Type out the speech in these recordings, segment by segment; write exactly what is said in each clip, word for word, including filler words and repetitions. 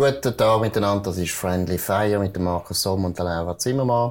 Guten Tag miteinander, das ist Friendly Fire mit dem Markus Somm und der Laura Zimmermann.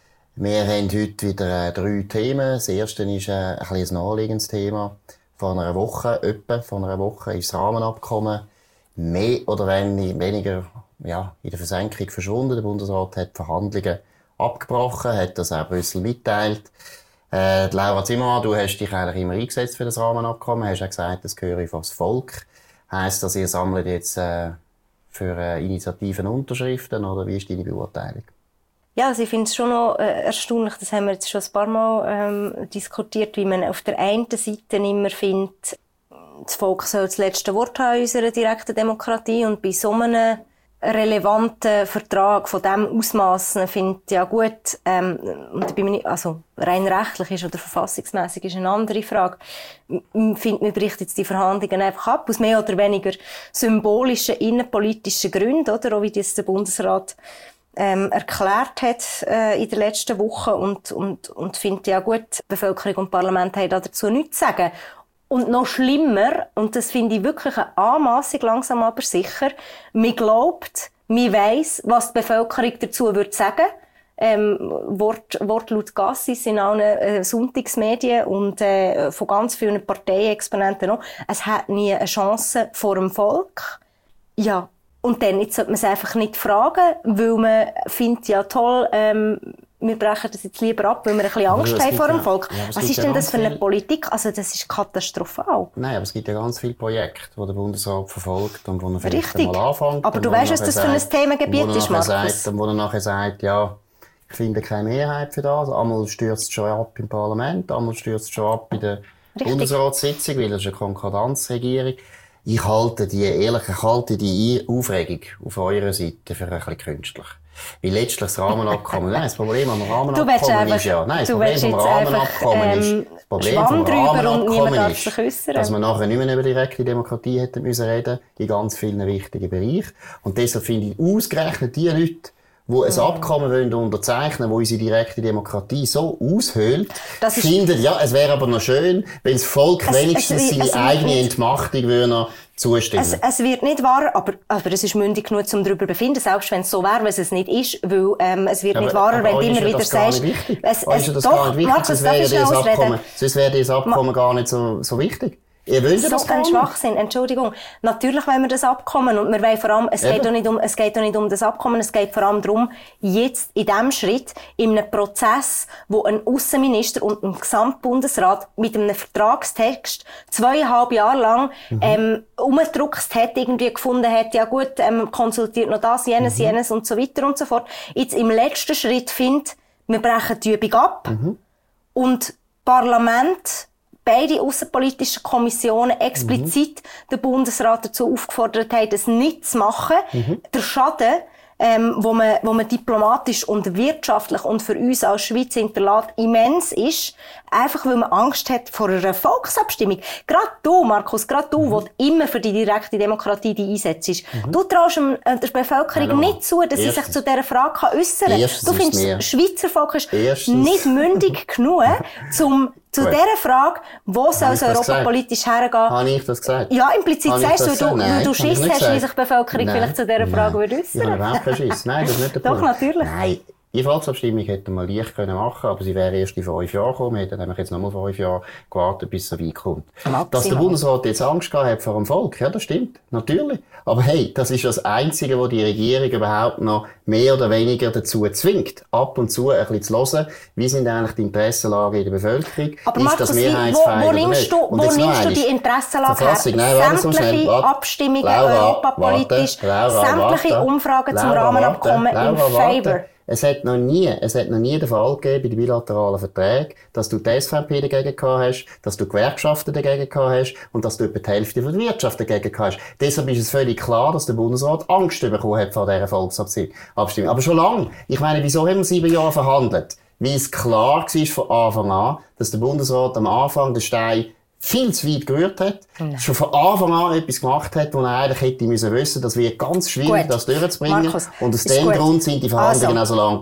Wir haben heute wieder äh, drei Themen. Das erste ist äh, ein bisschen ein naheliegendes Thema. Vor einer Woche, etwa vor einer Woche, ist das Rahmenabkommen mehr oder weniger ja, in der Versenkung verschwunden. Der Bundesrat hat die Verhandlungen abgebrochen, hat das auch Brüssel mitteilt. Äh, Laura Zimmermann, du hast dich eigentlich immer eingesetzt für das Rahmenabkommen, hast auch gesagt, das gehöre vor das Volk. Heisst das, ihr sammelt jetzt äh, für äh, Initiativen Unterschriften, oder wie ist deine Beurteilung? Ja, also ich finde es schon noch äh, erstaunlich, das haben wir jetzt schon ein paar Mal ähm, diskutiert, wie man auf der einen Seite immer findet, das Volk soll das letzte Wort haben in unserer direkten Demokratie, und bei so einem relevanten Vertrag von diesem Ausmaß findet ja gut, ähm, und da bin ich nicht, also rein rechtlich ist oder verfassungsmässig ist eine andere Frage, findet man bricht jetzt die Verhandlungen einfach ab, aus mehr oder weniger symbolischen, innenpolitischen Gründen, oder, auch wie das der Bundesrat ähm, erklärt hat äh, in der letzten Woche, und, und, und findet ja gut, die Bevölkerung und Parlament haben dazu nichts zu sagen. Und noch schlimmer, und das finde ich wirklich eine Anmassung, langsam aber sicher, man glaubt, man weiss, was die Bevölkerung dazu würde sagen. Ähm, Wort, Wortlaut Gassis in allen äh, Sonntagsmedien und äh, von ganz vielen Parteiexponenten auch. Es hat nie eine Chance vor dem Volk. Ja, und dann jetzt sollte man es einfach nicht fragen, weil man findet, ja toll, ähm, wir brechen das jetzt lieber ab, weil wir ein bisschen Angst haben vor dem Volk. Ja, was ist denn das für eine Politik? Also das ist katastrophal. Nein, aber es gibt ja ganz viele Projekte, die der Bundesrat verfolgt und wo er vielleicht Richtig. einmal anfängt. Aber du weißt, was das für ein Themengebiet ist, Markus. Sagt, und wo er nachher sagt, ja, ich finde keine Mehrheit für das. Einmal stürzt es schon ab im Parlament, einmal stürzt es schon ab bei der Richtig. Bundesratssitzung, weil das ist eine Konkordanzregierung. Ich halte die, ehrlich, ich halte die Aufregung auf eurer Seite für ein bisschen künstlich. Weil letztlich das Rahmenabkommen, nein, das Problem am Rahmenabkommen ist ja, nein, das Problem am Rahmenabkommen ähm, ist, das Problem am Rahmenabkommen ist, dass man nachher nicht mehr über direkte Demokratie hätte müssen reden, in ganz vielen wichtigen Bereichen. Und deshalb finde ich ausgerechnet die Leute, die ein Abkommen wollen unterzeichnen, wo unsere direkte Demokratie so aushöhlt, finden, ja, es wäre aber noch schön, wenn das Volk es, wenigstens es, seine es, eigene Entmachtung würde zustimmen. Es, es wird nicht wahr, aber, aber es ist mündig genug, um darüber zu befinden, selbst wenn es so wäre, wenn es nicht ist, weil ähm, es wird aber, nicht wahrer, wenn du immer wieder sagst, es, es, es das doch, gar nicht wichtig, sonst wäre das Abkommen, sonst wäre das Abkommen Ma- gar nicht so, so wichtig. Ihr wollt das ein Schwachsinn, Entschuldigung. Natürlich wollen wir das Abkommen, und wir wollen vor allem, es geht doch nicht um, es geht doch nicht um das Abkommen, es geht vor allem darum, jetzt in diesem Schritt, in einem Prozess, wo ein Außenminister und ein Gesamtbundesrat mit einem Vertragstext zweieinhalb Jahre lang, mhm. ähm, umgedruckt hat, irgendwie gefunden hat, ja gut, ähm, konsultiert noch das, jenes, mhm. jenes und so weiter und so fort. Jetzt im letzten Schritt findet, wir brechen die Übung ab, mhm. und Parlament, beide aussenpolitischen Kommissionen explizit mhm. den Bundesrat dazu aufgefordert haben, das nicht zu machen. Mhm. Der Schaden, ähm, wo man, wo man diplomatisch und wirtschaftlich und für uns als Schweiz hinterlässt, immens ist, einfach weil man Angst hat vor einer Volksabstimmung. Gerade du, Markus, gerade du, mhm. der immer für die direkte Demokratie die einsetzt, mhm. du traust der Bevölkerung Hallo. nicht zu, dass Erstens. sie sich zu dieser Frage äußern kann. Du findest, das Schweizer Volk ist Erstens. nicht mündig genug, um zu Gut. dieser Frage, wo soll es europapolitisch hergehen? Habe ich das gesagt? Ja, implizit sagst du, weil du Schiss hast, wie sich die Bevölkerung Nein. vielleicht zu dieser Frage würde äußern. Ich habe überhaupt keinen Schiss. Nein, das ist nicht der Punkt. Doch, natürlich. Nein. Die Volksabstimmung hätten wir leicht machen können, aber sie wäre erst in fünf Jahren gekommen. Wir hätten nämlich jetzt noch mal fünf Jahre gewartet, bis es so weit kommt. Maximal. Dass der Bundesrat jetzt Angst gehabt hat vor dem Volk, ja, das stimmt. Natürlich. Aber hey, das ist das Einzige, was die Regierung überhaupt noch mehr oder weniger dazu zwingt, ab und zu ein bisschen zu hören, wie sind eigentlich die Interessenlagen in der Bevölkerung, aber ist Markus, das mehrheitsfähig wo, wo oder nimmst nicht? Du, wo nimmst du die Interessenlage her? Nein, sämtliche warte, Abstimmungen Laura, europapolitisch, warte, Laura, sämtliche warte, Umfragen zum Laura, Rahmenabkommen warte, in Laura, Favor. Warte. Es hat noch nie, es hat noch nie den Fall gegeben bei den bilateralen Verträgen, dass du die S V P dagegen gehabt hast, dass du Gewerkschaften dagegen gehabt hast und dass du etwa die Hälfte von der Wirtschaft dagegen gehabt hast. Deshalb ist es völlig klar, dass der Bundesrat Angst bekommen hat vor dieser Volksabstimmung. Aber schon lange. Ich meine, wieso haben wir sieben Jahre verhandelt? Weil es klar war von Anfang an, dass der Bundesrat am Anfang den Stein viel zu weit gerührt hat, Nein. schon von Anfang an etwas gemacht hat, wo er eigentlich hätte müssen wissen, das wird ganz schwierig, gut. das durchzubringen. Markus, und aus dem Grund sind die Verhandlungen also. auch so lange gegangen.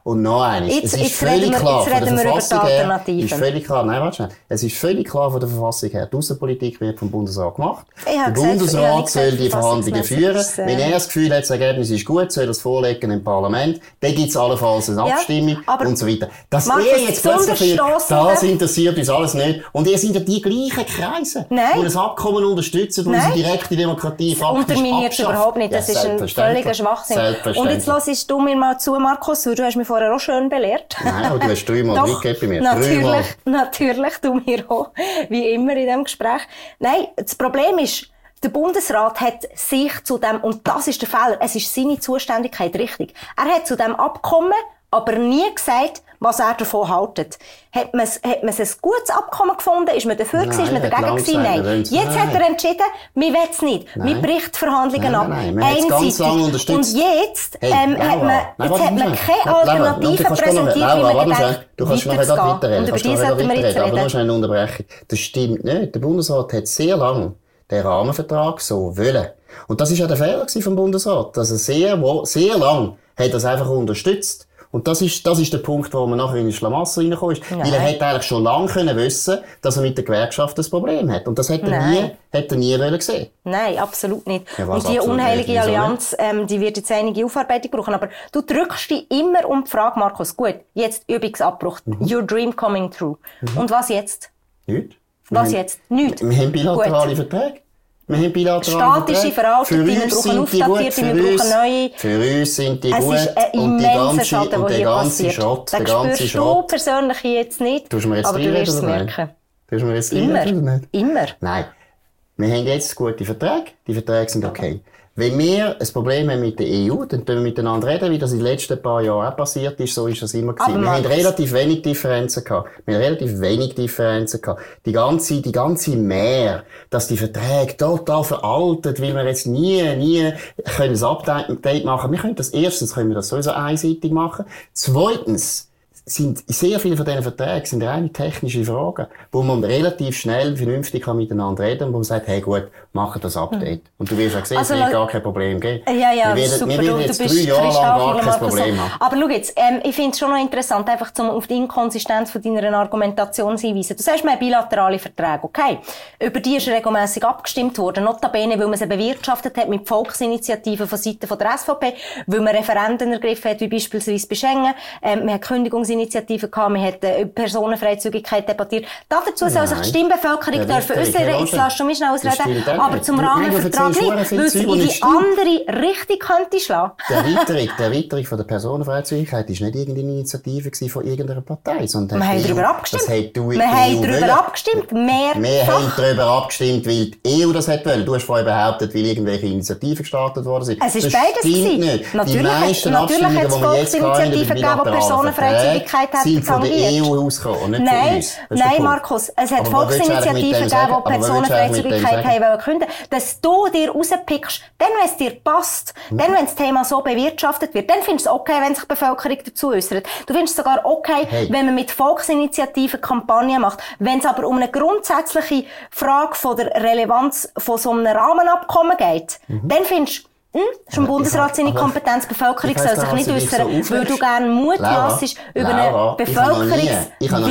Und noch eines. Jetzt, es ist jetzt völlig reden wir, klar, jetzt reden von der wir über die Verfassung her, Alternativen. ist völlig klar, nein, warte schnell. Es ist völlig klar von der Verfassung her, die Außenpolitik wird vom Bundesrat gemacht. Der gesagt, Bundesrat soll die Verhandlungen führen. Ist, äh... Wenn er das Gefühl hat, das Ergebnis ist gut, soll er es vorlegen im Parlament. Dann gibt es allenfalls eine Abstimmung ja, und so weiter. Dass Markus, ihr jetzt plötzlich das oder? interessiert uns alles nicht. Und ihr sind ja die gleichen Kreise, Nein. die ein Abkommen unterstützen, wo unsere direkte Demokratie faktisch unterminiert überhaupt nicht. Das ja, ist ein völliger Schwachsinn. Und jetzt hörst du mir mal zu, Markus, du hast mich vorher auch schön belehrt. Nein, aber du hast dreimal mitgegeben bei mir. Natürlich, dreimal. natürlich, du mir auch. Wie immer in diesem Gespräch. Nein, das Problem ist, der Bundesrat hat sich zu dem, und das ist der Fehler, es ist seine Zuständigkeit richtig. Er hat zu dem Abkommen aber nie gesagt, was er davon haltet. Hat man, hat man ein gutes Abkommen gefunden? Ist man dafür gewesen? Ist man dagegen gewesen? Nein. Jetzt nein. hat er entschieden, wir wollen es nicht. Nein. Wir bricht Verhandlungen ab. Nein, nein. Einseitig. Und jetzt, hey, ähm, hat man, nein, jetzt hat man keine Alternative präsentiert, wie man denkt, du kannst noch nicht weiterreden. Und über die sollten wir jetzt reden. Aber nur schnell eine Unterbrechung. Das stimmt nicht. Der Bundesrat hat sehr lange den Rahmenvertrag so wollen. Und das ist ja der Fehler vom Bundesrat. Dass er sehr, sehr lang hat das einfach unterstützt. Und das ist, das ist der Punkt, wo man nachher in den Schlamassel reingekommen ist. Nein. Weil er hätte eigentlich schon lange können wissen, dass er mit der Gewerkschaft ein Problem hat. Und das hätte er nie, hätte er nie wollen sehen. Nein, absolut nicht. Ja, und die unheilige Allianz, ähm, die wird jetzt einige Aufarbeitung brauchen. Aber du drückst dich immer um die Frage, Markus, gut, jetzt Übungsabbruch. Mhm. Your dream coming true. Mhm. Und was jetzt? Nichts. Was wir jetzt? Nichts. Wir haben bilaterale Verträge. Wir haben bilaterale Statische Veraltete, wir brauchen aufdatierte, wir brauchen neue. Für uns sind die gut. Es ist ein und die immenser Schaden, und der hier ganze passiert. Schrott, den ganze spürst Schrott. du persönlich jetzt nicht, Tust du mir jetzt aber du wirst es merken. Tust du mir jetzt Immer. Oder nicht? Immer. Nein. Wir haben jetzt gute Verträge. Die Verträge sind okay. Wenn wir ein Problem haben mit der E U, dann können wir miteinander reden, wie das in den letzten paar Jahren auch passiert ist. So ist das immer gewesen. Wir haben relativ wenig Differenzen gehabt. Wir haben relativ wenig Differenzen gehabt. Die ganze, die ganze Mehr, dass die Verträge total veraltet, weil wir jetzt nie, nie können ein Update machen. Wir können das erstens, können wir das sowieso einseitig machen. Zweitens, sind sehr viele von diesen Verträgen sind reine technische Fragen, wo man relativ schnell vernünftig kann miteinander reden und wo man sagt, hey gut, machen das Update. Und du wirst auch sehen, also, es wird gar kein Problem geben. Ja, ja, wir werden, super. Wir werden jetzt du, du drei Jahre lang gar kein Problem haben. Aber schau jetzt, ähm, ich finde es schon noch interessant, einfach zum auf die Inkonsistenz von deiner Argumentation zu hinweisen. Du sagst, wir haben bilaterale Verträge, okay? Über die ist regelmässig abgestimmt worden, notabene, weil man sie bewirtschaftet hat mit Volksinitiativen von Seiten von der S V P, weil man Referenden ergriffen hat, wie beispielsweise bei Schengen, ähm, man hat Kündigungs Initiative gehabt, wir haben über Personenfreizügigkeit debattiert. Dazu soll sich die Stimmbevölkerung ja, dürfen äußern. Jetzt lass du mich schnell ausreden. Aber zum Rahmenvertrag nicht, weil es in die andere Richtung könnte schlagen. Die Erweiterung, die Erweiterung von der Personenfreizügigkeit war nicht irgendeine Initiative von irgendeiner Partei, sondern wir haben darüber abgestimmt. Wir haben darüber abgestimmt. Mehrfach. Wir haben darüber abgestimmt, weil die E U das hat wollen. Du hast vorher behauptet, weil irgendwelche Initiativen gestartet worden sind. Es ist beides gewesen. Nicht. Natürlich, die meisten natürlich hat es Volksinitiativen gegeben, die Personenfreizügigkeit hat sind von der E U ausgekommen, nicht nein, von uns. Nein, Markus, es hat Volksinitiativen gegeben, die Personenfreizügigkeit haben wollen. Dass du dir rauspickst, dann, wenn es dir passt, mhm. dann, wenn das Thema so bewirtschaftet wird, dann findest du es okay, wenn sich die Bevölkerung dazu äußert. Du findest es sogar okay, hey. wenn man mit Volksinitiativen Kampagnen macht. Wenn es aber um eine grundsätzliche Frage von der Relevanz von so einem Rahmenabkommen geht, mhm. dann findest du, Hm, das ist im Bundesrat seine Kompetenz. Die Bevölkerung soll sich nicht äußern, so weil du gerne mutmaßst über eine Bevölkerungswille,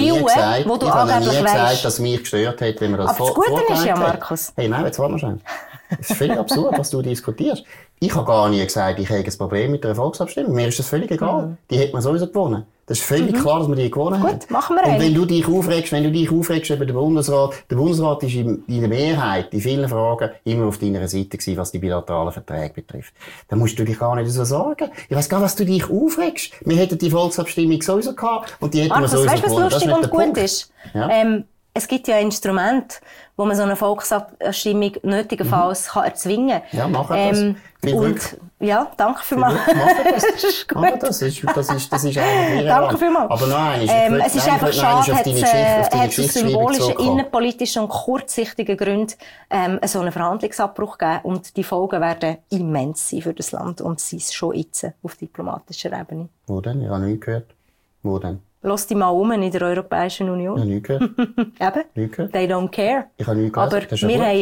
wo du angeblich weißt. Gesagt, dass mich gestört hat, wenn man das aber das Gute ist ja, Markus. Hey, nein, jetzt warte mal schon. Es ist völlig absurd, was du diskutierst. Ich habe gar nie gesagt, ich habe ein Problem mit der Volksabstimmung. Mir ist das völlig egal. Mhm. Die hat man sowieso gewonnen. Das ist völlig mhm. klar, dass wir die gewonnen haben. Gut, machen wir Und wenn du dich aufregst, wenn du dich aufregst über den Bundesrat, der Bundesrat ist in der Mehrheit, in vielen Fragen, immer auf deiner Seite gewesen, was die bilateralen Verträge betrifft. Dann musst du dich gar nicht so sorgen. Ich weiss gar nicht, was du dich aufregst. Wir hätten die Volksabstimmung sowieso gehabt und die hätten Markus, wir sowieso weißt, gewonnen. Was lustig und gut Punkt. Ist? Ja? Ähm, es gibt ja Instrumente, wo man so eine Volksabstimmung nötigenfalls mhm. kann erzwingen kann. Ja, machen ähm, das. Und, ja, danke vielmals. Das ist gut. Machen das. Das ist, das ist, das ist einfach danke vielmals. Aber nein, ähm, es ist einfach schade, hat es aus symbolischen, innenpolitischen und kurzsichtigen Gründen ähm, so einen Verhandlungsabbruch gegeben. Und die Folgen werden immens sein für das Land und sie ist schon jetzt auf diplomatischer Ebene. Wo denn? Ich habe nichts gehört. Wo denn? Lass dich mal um in der Europäischen Union. Ich habe nichts gehört. Eben. Nichts gehört. They don't care. Ich habe nichts gehört. Aber wir gut. haben jetzt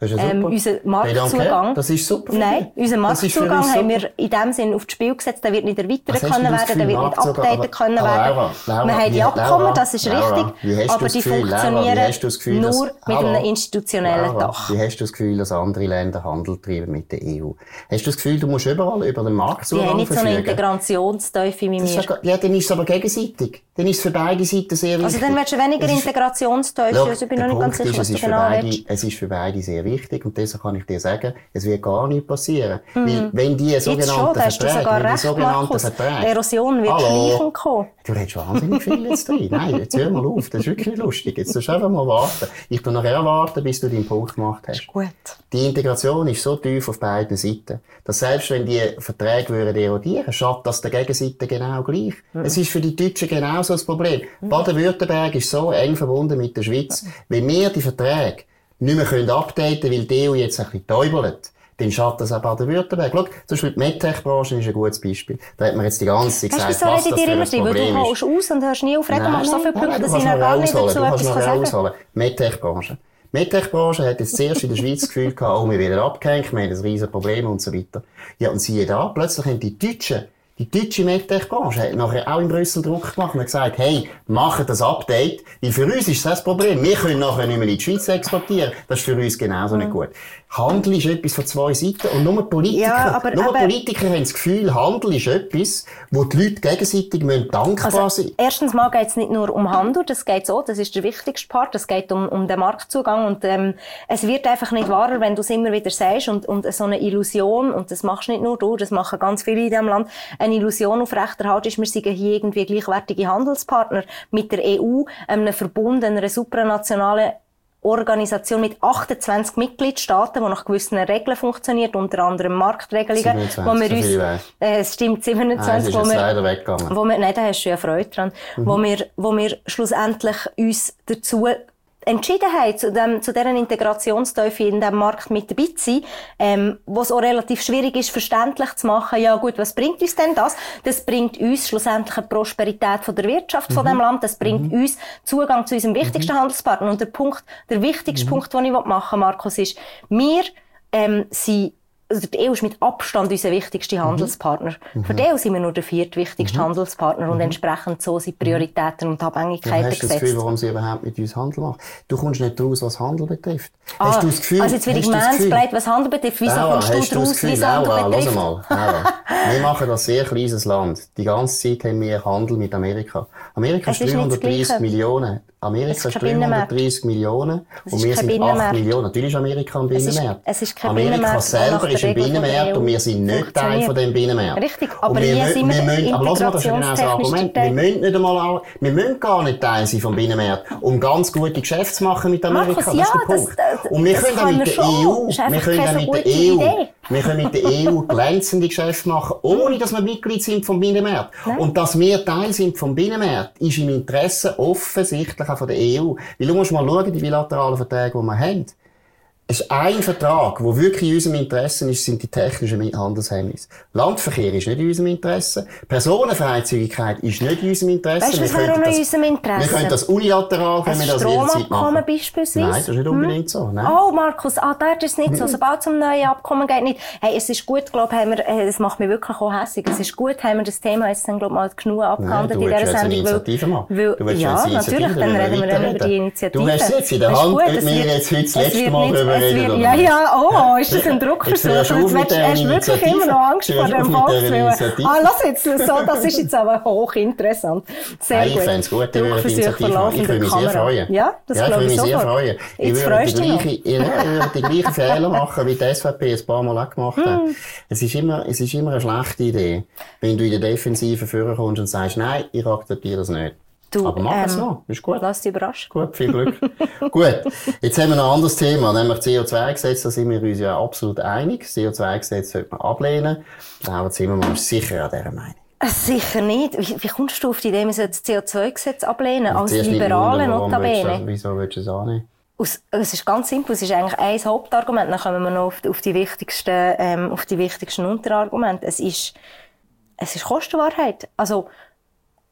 Das ist ja ähm, unser Marktzugang. Das ist super. Nein, unser Marktzugang haben wir in dem Sinn auf das Spiel gesetzt. Der wird nicht erweitert können werden, der wird nicht updated können werden. Laura, Laura, wir haben die Abkommen, das ist Laura, richtig, aber die Gefühl, funktionieren Laura, Gefühl, nur dass, mit Hallo, einem institutionellen Laura, Dach. Wie hast du das Gefühl, dass andere Länder Handel treiben mit der E U? Hast du das Gefühl, du musst überall über den Marktzugang verfügen? Die haben nicht verfügen? so eine Integrationsteufel wie wir. Ja, dann ist es aber gegenseitig. Dann ist es für beide Seiten sehr wichtig. Also dann willst du weniger Integrationsteufel, also ich bin noch nicht ganz sicher, was du genau willst. Es ist für beide sehr wichtig und deshalb kann ich dir sagen, es wird gar nichts passieren. Mm. Weil, wenn die sogenannten Verträge, wenn die sogenannten Verträge... Erosion wird schleichend kommen. Du redest wahnsinnig viel jetzt drin. Nein, jetzt hör mal auf, das ist wirklich lustig. Jetzt musst du einfach mal warten. Ich tu nachher warten, bis du deinen Punkt gemacht hast. Ist gut. Die Integration ist so tief auf beiden Seiten, dass selbst wenn die Verträge würden erodieren, schadet das der Gegenseite genau gleich. Mm. Es ist für die Deutschen genauso das Problem. Mm. Baden-Württemberg ist so eng verbunden mit der Schweiz. Mm. Wenn wir die Verträge nicht mehr können updaten, weil die E U jetzt ein bisschen täubelt, dann schadet das auch Baden-Württemberg. Schau, zum Beispiel die MedTech-Branche ist ein gutes Beispiel. Da hat man jetzt die ganze Zeit gesagt, was das für ein Problem ist. Du holst aus und hörst nie auf, reden, machst so viele Punkte, dass ich noch gar nicht dazu etwas sagen. MedTech-Branche. Die MedTech-Branche hat jetzt zuerst in der Schweiz das Gefühl gehabt, oh, wir werden abgehängt, wir haben ein riesen Problem und so weiter. Ja, und siehe da, plötzlich haben die Deutschen, die deutsche MedTech-Branche hat nachher auch in Brüssel Druck gemacht und hat gesagt, hey, machen das Update, weil für uns ist das das Problem. Wir können nachher nicht mehr in die Schweiz exportieren. Das ist für uns genauso mhm. nicht gut. Handel ist etwas von zwei Seiten und nur Politiker, ja, aber, nur aber, Politiker haben das Gefühl, Handel ist etwas, wo die Leute gegenseitig müssen dankbar also, sein. Erstens mal geht es nicht nur um Handel, das geht so, das ist der wichtigste Part, es geht um, um den Marktzugang und ähm, es wird einfach nicht wahrer, wenn du es immer wieder sagst und, und so eine Illusion, und das machst nicht nur du, das machen ganz viele in diesem Land, eine Illusion aufrechterhalten ist, wir sind hier irgendwie gleichwertige Handelspartner mit der E U, einem Verbund, einer supranationalen Organisation mit achtundzwanzig Mitgliedstaaten, die nach gewissen Regeln funktioniert, unter anderem Marktregelungen, siebenundzwanzig, wo wir so viel uns, äh, es stimmt, siebenundzwanzig, ah, wo wir, leider weggegangen. wo wir, nein, da hast du ja Freude dran, mhm. wo wir, wo wir schlussendlich uns dazu entschieden haben, zu dem, zu deren Integrationsteufel in diesem Markt mit dabei zu sein, ähm, wo es auch relativ schwierig ist, verständlich zu machen, ja gut, was bringt uns denn das? Das bringt uns schlussendlich eine Prosperität von der Wirtschaft mhm. von dem Land, das bringt mhm. uns Zugang zu unserem wichtigsten mhm. Handelspartner. Und der Punkt, der wichtigste mhm. Punkt, den ich machen will, Markus, ist, wir ähm, sind also die E U ist mit Abstand unser wichtigster Handelspartner. Mhm. Für die E U sind wir nur der viertwichtigste mhm. Handelspartner und mhm. entsprechend so sind Prioritäten und Abhängigkeiten gesetzt. Hast du das Gefühl, warum sie überhaupt mit uns Handel machen? Du kommst nicht raus, was Handel betrifft. Ah, hast du das Gefühl, also jetzt wird ich mansplained, was Handel betrifft. Wieso Laura, kommst du raus, wie Handel Laura, betrifft? Laura, mal, wir machen das sehr kleines Land. Die ganze Zeit haben wir Handel mit Amerika. Amerika ist dreihundertdreißig Millionen. Amerika ist dreihundertdreißig Millionen und wir sind acht Millionen. Natürlich ist Amerika ein Binnenmarkt. Es ist kein Amerika Binnenmarkt, selber ist ein Binnenmarkt und wir sind nicht Teil von dem Binnenmarkt. Richtig, aber hier sind wir müssen, aber lass mal, das ist genau das Argument. Wir müssen nicht einmal, wir müssen gar nicht Teil sein vom Binnenmarkt, um ganz gute Geschäfte zu machen mit Amerika. Markus, das ist ja, der Punkt. Das, das, und wir können dann mit der E U, wir können dann mit der E U, wir können mit der E U glänzende Geschäfte machen, ohne dass wir Mitglied sind vom Binnenmarkt. Nein. Und dass wir Teil sind vom Binnenmarkt, ist im Interesse offensichtlich auch von der E U. Weil du musst mal schauen, die bilateralen Verträge, die wir haben. Es ist ein Vertrag, der wirklich in unserem Interesse ist, sind die technischen Handelshemmnisse. Landverkehr ist nicht in unserem Interesse. Personenfreizügigkeit ist nicht in unserem Interesse. Weißt du, was wäre auch noch in unserem Interesse? Wir können das unilateral, können wir das jederzeit machen. Beispielsweise? Nein, das ist nicht unbedingt hm? so. Nein. Oh, Markus, ah, da ist es nicht so. Sobald es um neue Abkommen geht, nicht. Hey, es ist gut, glaube ich, das macht mich wirklich auch hässig. Es ist gut, haben wir das Thema jetzt dann, glaube ich, mal genug abgehandelt in dieser Sendung. Initiative machen. Weil, du willst ja, natürlich, dann reden wir dann über die Initiative. Du hast es jetzt in der Hand, mit mir jetzt heute das letzte Mal darüber reden. Ja, ja. Oh, ist das ein Druckversuch? Jetzt hast du wirklich immer noch Angst vor dem Volkswillen. Ah, lass jetzt so, das ist jetzt aber hochinteressant. Sehr Nein, gut. Ich fände es gut, wenn wir die Initiative machen. Ich würde mich sehr freuen. Ja, das ja, glaube ich mich sofort. sehr freuen. Ich jetzt würde freust die du gleiche, ich, ich würde die gleichen Fehler machen, wie die S V P ein paar Mal auch gemacht hat. Mm. Es ist immer, es ist immer eine schlechte Idee, wenn du in der Defensive vorkommst und sagst, nein, ich akzeptiere das nicht. Du, aber mach es ähm, noch, ist gut. Lass dich überraschen. Gut, viel Glück. Gut, jetzt haben wir noch ein anderes Thema, nämlich C O zwei Gesetz, da sind wir uns ja absolut einig. Das C O zwei Gesetz sollte man ablehnen. Aber Zimmermann ist sicher an dieser Meinung. Sicher nicht. Wie, wie kommst du auf die Idee, man sollte das C O zwei Gesetz ablehnen? Als Liberale notabene. Wieso willst du es annehmen? Aus, es ist ganz simpel, es ist eigentlich ein Hauptargument, dann kommen wir noch auf, auf die wichtigsten, ähm, auf die wichtigsten Unterargumente. Es ist, es ist Kostenwahrheit. Also,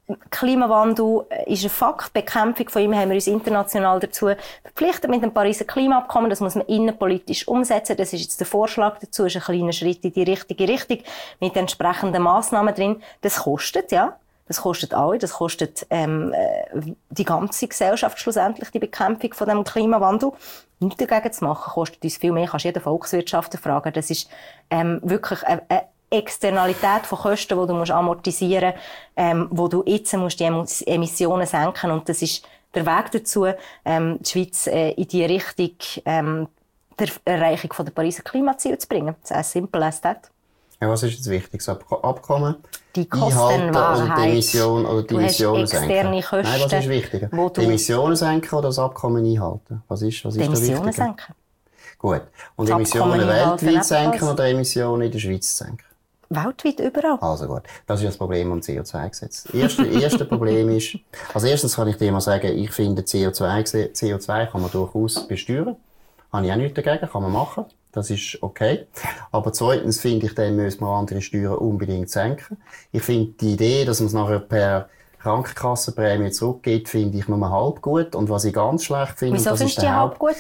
Klimawandel ist ein Fakt. Bekämpfung von ihm haben wir uns international dazu verpflichtet mit dem Pariser Klimaabkommen. Das muss man innenpolitisch umsetzen. Das ist jetzt der Vorschlag dazu. Das ist ein kleiner Schritt in die richtige Richtung mit entsprechenden Massnahmen drin. Das kostet, ja. Das kostet alle. Das kostet ähm, die ganze Gesellschaft schlussendlich, die Bekämpfung von dem Klimawandel. Nichts dagegen zu machen, kostet uns viel mehr. Kannst jede Volkswirtschaft fragen. Das ist ähm, wirklich eine, eine Externalität von Kosten, die du musst amortisieren musst, ähm, wo du jetzt musst die Emissionen senken. Und das ist der Weg dazu, ähm, die Schweiz äh, in die Richtung ähm, der Erreichung von der Pariser Klimaziele zu bringen. Das ist as simple as that. Ja, was ist jetzt wichtig? Das Abkommen? Die Kostenwahrheit. Oder die Emissionen, oder die du Emissionen hast externe senken? Kosten. Nein, was ist wichtiger? Die Emissionen senken oder das Abkommen einhalten? Was ist, was ist die Emissionen wichtiger? senken. Gut. Und Das Emissionen Abkommen weltweit senken ebenfalls. oder Emissionen in der Schweiz senken? Weltweit, überall. Also gut. Das ist das Problem am C O zwei Gesetz. Das erste, erste Problem ist, als erstes kann ich dir mal sagen, ich finde C O zwei, C O zwei kann man durchaus besteuern. Habe ich auch nichts dagegen, kann man machen. Das ist okay. Aber zweitens finde ich, dann müssen wir andere Steuern unbedingt senken. Ich finde die Idee, dass man es nachher per Krankenkassenprämie zurückgeht, finde ich nur halb gut. Und was ich ganz schlecht finde, Wieso das findest ist du die der halb Haupt... gut?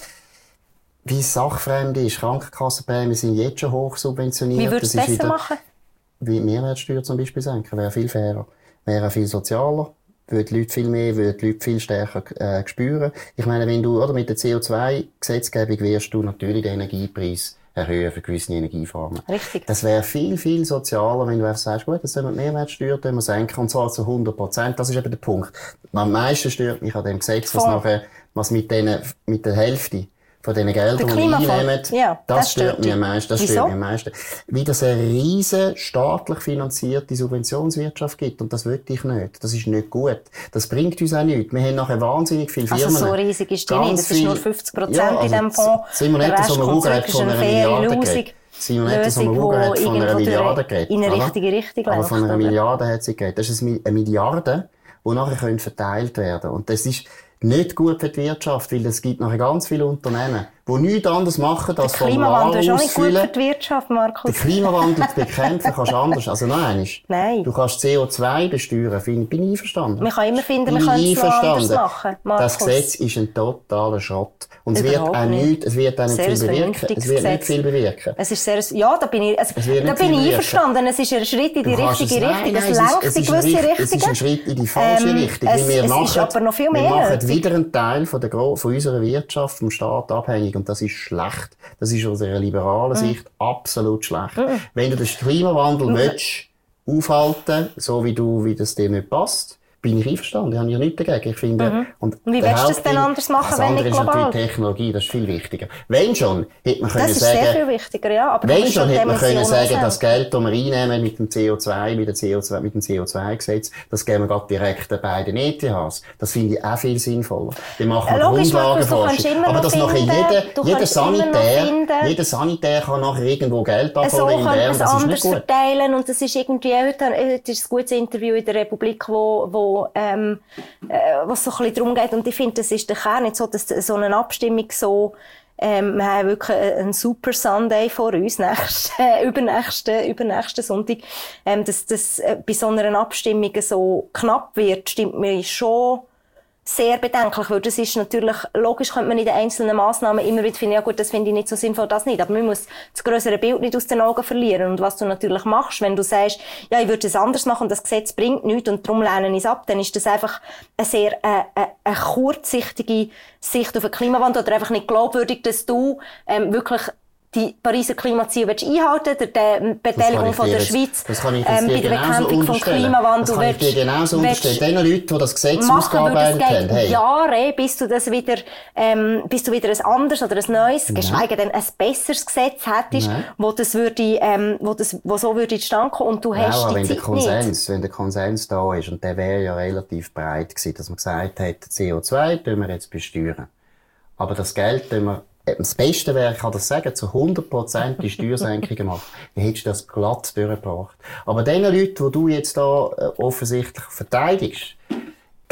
Wie es sachfremd ist. Krankenkassenprämien sind jetzt schon hoch subventioniert. Wie würdest du es besser machen? Wie die Mehrwertsteuer zum Beispiel senken, wäre viel fairer. Wäre viel sozialer. Würde die Leute viel mehr, würde die Leute viel stärker, äh, spüren. Ich meine, wenn du, oder, mit der C O zwei Gesetzgebung wirst du natürlich den Energiepreis erhöhen für gewisse Energieformen. Richtig. Das wäre viel, viel sozialer, wenn du einfach sagst, gut, jetzt sollen wir die Mehrwertsteuer wir senken, und zwar zu hundert Prozent. Das ist eben der Punkt. Am meisten stört mich an dem Gesetz, was Voll. nachher, was mit denen, mit der Hälfte von diesen Geldern, die wir einnehmen, ja, das, das stört stört mich am dich. meisten. Das Wieso? stört mich am meisten. Weil das eine riesen staatlich finanzierte Subventionswirtschaft gibt. Und das will ich nicht. Das ist nicht gut. Das bringt uns auch nichts. Wir haben nachher wahnsinnig viele Firmen. Also so riesig ist die nicht. Das ist nur fünfzig Prozent ja, also in diesem Fonds. Simon Etter Sommaruga hat von einer Milliarde geredet. Simon Etter Sommaruga hat von einer Milliarde geredet. In eine richtige Richtung Aber lenkt, von einer oder? Milliarde hat sie geredet. Das ist eine Milliarde, die nachher verteilt werden können. Und das ist nicht gut für die Wirtschaft, weil es gibt nachher ganz viele Unternehmen, die nichts anderes machen, als Formulare Klimawandel ist auch nicht gut ausfüllen. für die Wirtschaft, Markus. Den Klimawandel zu bekämpfen kannst du anders. Also noch einmal. Nein. Du kannst C O zwei besteuern. Find, bin ich einverstanden. Man kann immer finden, Bin man ich könnte es noch anders einverstanden. machen, Markus. Das Gesetz ist ein totaler Schrott. Und es wird Überhaupt auch nicht. nicht, es wird auch nicht Sehr viel bewirken. vernünftiges Es wird nicht Gesetz. viel bewirken. Es ist sehr, ja, da bin ich, also, Es wird da nicht bin viel ich bewirken. einverstanden. Es ist ein Schritt in die Du kannst richtige es- nein, Richtung. nein, Es es ist- lenkt es in ist ein gewisse Richt- Es ist ein Richtungen. Schritt in die falsche Ähm, Richtung. es- weil wir es ist machen, aber noch viel wir mehr machen nötig. wieder einen Teil von, der, Gro- von unserer Wirtschaft vom Staat abhängig. Und das ist schlecht. Das ist aus einer liberalen Sicht absolut schlecht. Wenn du den Klimawandel willst, aufhalten, so wie du, wie das dir nicht passt, bin ich einverstanden. Ich habe ja nichts dagegen. Ich finde, und Wie der willst du das denn Hauptding- anders machen, das wenn andere nicht ist global? natürlich Technologie, das ist viel wichtiger. Wenn schon, hätte man können Das ist sagen, sehr viel wichtiger, ja. Aber du wenn musst schon, ja hätte man können Emissionen sagen, das senken. Geld, das wir einnehmen mit dem C O zwei, mit, der C O zwei, mit dem C O zwei Gesetz, das geben wir gerade direkt bei den E T Hs. Das finde ich auch viel sinnvoller. Wir machen Ja, logisch, Markus, du kannst Grundlagenforschung. immer Aber noch dass nachher finden, jeder, du jeder kannst immer noch Sanitär, finden. jeder Sanitär kann nachher irgendwo Geld So abholen in kann man Bern, es das ist anders nicht gut. verteilen und das ist irgendwie auch, dann- äh, das ist ein gutes Interview in der Republik, wo, wo, ähm, äh, was so ein bisschen darum geht und ich finde, das ist der Kern, nicht so, dass so eine Abstimmung so, ähm, wir haben wirklich einen Super Sunday vor uns, nächsten, äh, übernächsten, übernächsten Sonntag, ähm, dass das äh, bei so einer Abstimmung so knapp wird, stimmt mir schon sehr bedenklich, weil das ist natürlich, logisch könnte man in den einzelnen Massnahmen immer wieder finden, ja gut, das finde ich nicht so sinnvoll, das nicht, aber man muss das grössere Bild nicht aus den Augen verlieren und was du natürlich machst, wenn du sagst, ja, ich würde es anders machen, das Gesetz bringt nichts und darum lehne ich es ab, dann ist das einfach eine sehr, äh, äh, eine kurzsichtige Sicht auf den Klimawandel oder einfach nicht glaubwürdig, dass du, ähm, wirklich die Pariser Klimaziele willst einhalten, der, der Beteiligung ich von dir der jetzt- Schweiz, das kann ich ähm, jetzt bei dir der genauso Bekämpfung vom unterstellen. Klimawandel Das kann ich dir willst- genauso willst- unterstellen. Den Leuten, die das Gesetz machen, weil ausgearbeitet das haben, geht hey. Jahre, bis du das wieder, ähm, bis du wieder ein anderes oder ein neues, Nein. geschweige denn ein besseres Gesetz hättest, Nein. wo das würde, ähm, wo das, wo so würde zustande kommen und du Ja, hast aber die wenn der Zeit nicht. Konsens, wenn der Konsens da ist, und der wäre ja relativ breit gewesen, dass man gesagt hat, C O zwei tun wir jetzt besteuern. Aber das Geld tun wir, äh, das Beste wäre, ich kann das sagen, zu hundert Prozent die Steuersenkungen machen. Dann hättest du das glatt durchgebracht. Aber den Leuten, die du jetzt da äh, offensichtlich verteidigst,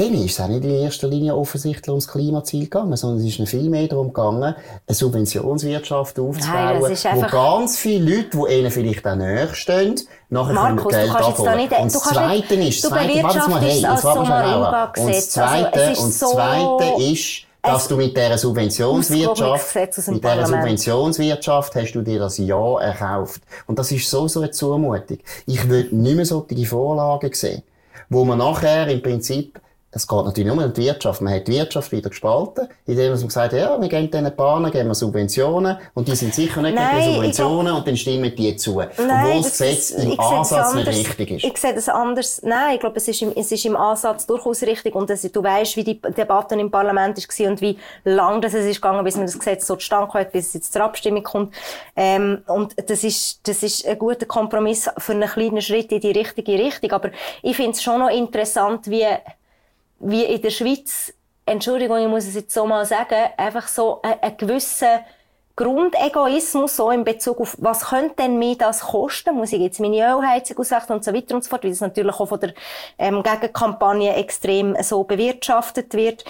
dann ist es auch nicht in erster Linie offensichtlich ums Klimaziel gegangen, sondern es ist viel mehr darum gegangen, eine Subventionswirtschaft aufzubauen, Nein, wo ganz viele Leute, die ihnen vielleicht auch näher stehen, nachher Markus, Geld du kannst jetzt da nicht, und das Zweite ist, du bewirtschaftest als Und das Zweite, und das Zweite ist, dass du mit dieser Subventionswirtschaft, mit dieser Subventionswirtschaft hast du dir das Ja erkauft. Und das ist so, so eine Zumutung. Ich will nicht mehr solche Vorlagen sehen, wo man nachher im Prinzip, es geht natürlich nur um die Wirtschaft. Man hat die Wirtschaft wieder gespalten, indem man gesagt hat, ja, wir geben diesen Bahnen, geben wir Subventionen, und die sind sicher nicht Nein, gegen Subventionen, glaub, und dann stimmen die zu. Nein, obwohl das Gesetz ist, im Ansatz nicht richtig ist. Ich sehe das anders. Nein, ich glaube, es ist im, es ist im Ansatz durchaus richtig, und das, du weisst, wie die Debatte im Parlament war und wie lang das es ist gegangen, bis man das Gesetz so zustande hat, bis es jetzt zur Abstimmung kommt. Ähm, und das ist, das ist ein guter Kompromiss für einen kleinen Schritt in die richtige Richtung. Aber ich finde es schon noch interessant, wie wie in der Schweiz, Entschuldigung, ich muss es jetzt so mal sagen, einfach so ein, ein gewisser Grundegoismus, so in Bezug auf, was könnte denn mir das kosten? Muss ich jetzt meine Ölheizung ausrechnen und so weiter und so fort, weil das natürlich auch von der ähm, Gegenkampagne extrem so bewirtschaftet wird,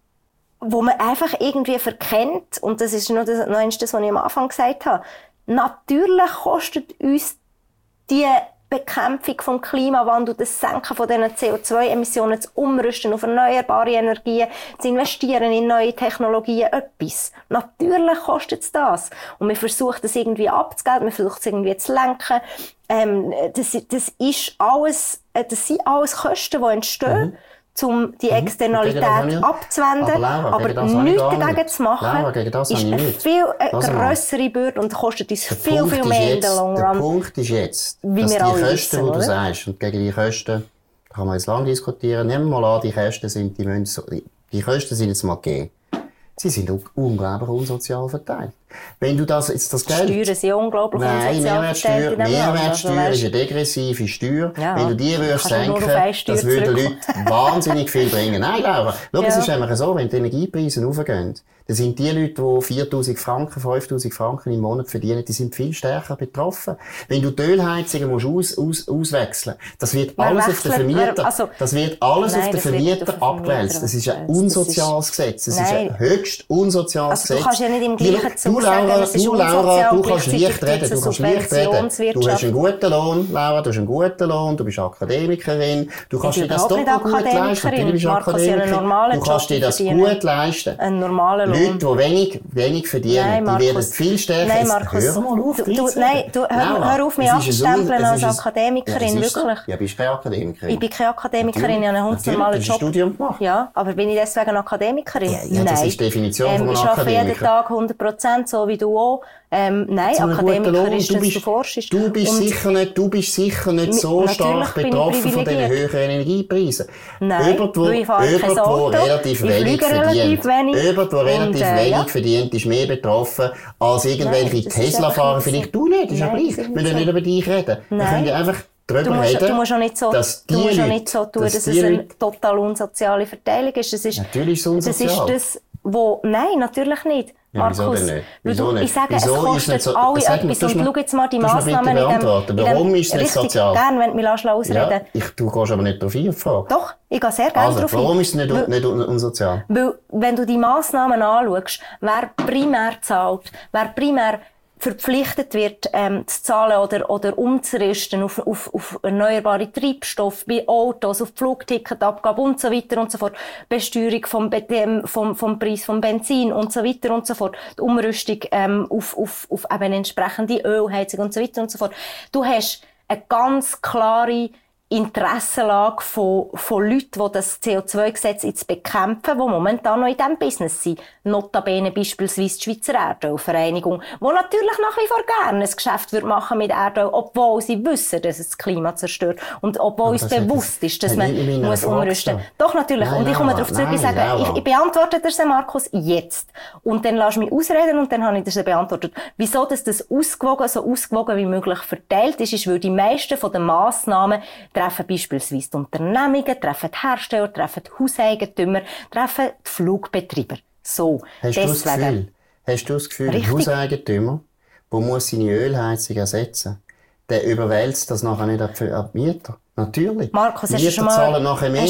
wo man einfach irgendwie verkennt, und das ist noch das, noch eins, das, was ich am Anfang gesagt habe, natürlich kostet uns die Bekämpfung vom Klimawandel, das Senken von diesen C O zwei Emissionen, das Umrüsten auf erneuerbare Energien, zu investieren in neue Technologien, etwas. Natürlich kostet es das. Und man versucht das irgendwie abzugelten, man versucht es irgendwie zu lenken. Ähm, das, das ist alles, das sind alles Kosten, die entstehen. Mhm. Um die Externalität mhm. abzuwenden, aber, Laura, aber nichts dagegen zu machen, Laura, ist eine viel grössere Bürde und kostet uns der viel, Punkt viel mehr jetzt, in der Long Run. Der Punkt ist jetzt, wie dass wir die Kosten, wissen, die du sagst, und gegen die Kosten kann man jetzt lange diskutieren, nehmen wir mal an, die Kosten sind, die, müssen, die Kosten sind jetzt mal gegeben. Sie sind unglaublich unsozial verteilt. Wenn du das, jetzt das Geld... Steuern sind unglaublich Nein, unsozial verteilt. Nein, Mehrwertsteuer also, ist eine degressive Steuer. Ja, wenn du die würdest senken, das würde den Leuten wahnsinnig viel bringen. Nein, Laura, schau, ja. Es ist einfach so, wenn die Energiepreise raufgehen, dann sind die Leute, die viertausend Franken, fünftausend Franken im Monat verdienen, die sind viel stärker betroffen. Wenn du die Ölheizungen musst aus, aus, auswechseln, das wird man alles wechselt, auf den Vermieter, also, das wird alles nein, auf den Vermieter abgewälzt. Das ist ein unsoziales Gesetz. Das ist ein höchst unsoziales also, Gesetz. Du kannst ja nicht im gleichen Zug sagen, Laura, es ist du, Laura, du kannst leicht reden, du kannst leicht reden. Du hast einen guten Lohn, Laura, du hast einen guten Lohn, du bist Akademikerin, du kannst dir das doppelt gut leisten. Du bist Akademikerin, du kannst dir das gut leisten. Ein normaler Lohn. Leute, die wenig, wenig verdienen, nein, die werden viel stärker. Nein, Markus, hör mal auf, du, du, nein, du, hör, hör auf mich abzustempeln als Akademikerin, ja, wirklich. Ja, bist keine Akademikerin. Ich bin keine Akademikerin, ich habe einen hundertnormalen Job. Du hast ein Studium gemacht. Ja, aber bin ich deswegen Akademikerin? Ja, ja, das nein. ist die Definition ähm, von einem ich Akademiker. Ich arbeite jeden Tag hundert Prozent, so wie du auch. Ähm, nein, Akademiker ist, du bist, du forschst. Du bist sicher nicht, du bist sicher nicht so stark betroffen von diesen höheren Energiepreisen. Nein, jemand, wo, jemand, wo relativ wenig verdient, jemand, der relativ äh, wenig ja. verdient, ist mehr betroffen als irgendwelche Tesla-Fahrer. Vielleicht du nicht, ist ja gleich. Wir müssen nicht über dich reden. Nein. Wir können ja einfach darüber du musst, reden, du musst auch nicht so, dass die du musst Leute, auch nicht so tun, dass, dass es eine total unsoziale Verteilung ist. Das ist natürlich ist es unsozial. Das ist das, wo, nein, natürlich nicht. Ja, wieso Markus, denn nicht? Wieso du, nicht? Ich sage, wieso es kostet so, alle sag, etwas. Und schau jetzt mal die Massnahmen in dem... Warum ist es nicht sozial? Gerne, wenn du mich ausreden ja, ich, Du gehst aber nicht darauf ein, Frage. Doch, ich gehe sehr gerne also, darauf warum ein. ist es nicht, weil, nicht unsozial? Weil, wenn du die Massnahmen anschaust, wer primär zahlt, wer primär verpflichtet wird, ähm, zu zahlen oder, oder umzurüsten auf, auf, auf erneuerbare Treibstoffe, bei Autos, auf Flugticketabgabe und so weiter und so fort, Besteuerung vom, vom, vom Preis vom Benzin und so weiter und so fort, die Umrüstung ähm, auf, auf, auf eben entsprechende Ölheizung und so weiter und so fort. Du hast eine ganz klare Interessenlage von, von Leuten, die das C O zwei Gesetz jetzt bekämpfen, die momentan noch in diesem Business sind. Notabene beispielsweise die Schweizer Erdölvereinigung, die natürlich nach wie vor gerne ein Geschäft wird machen mit Erdöl, obwohl sie wissen, dass es das Klima zerstört und obwohl uns bewusst ist, dass man muss umrüsten muss. Doch, natürlich. Nein, und ich komme darauf zurück und sage, ich, ich beantworte das, Markus, jetzt. Und dann lass mich ausreden und dann habe ich das beantwortet. Wieso dass das ausgewogen, so ausgewogen wie möglich verteilt ist, ist, weil die meisten von den Massnahmen treffen beispielsweise die Unternehmungen, treffen die Hersteller, treffen die Hauseigentümer, treffen die Flugbetreiber. So, hast deswegen. Du das Gefühl, hast du das Gefühl, der Hauseigentümer, der muss seine Ölheizung ersetzen, der überwälzt das nachher nicht an die Mieter? Natürlich. Markus, Mieter hast du schon mal, zahlen nachher mehr. Hast,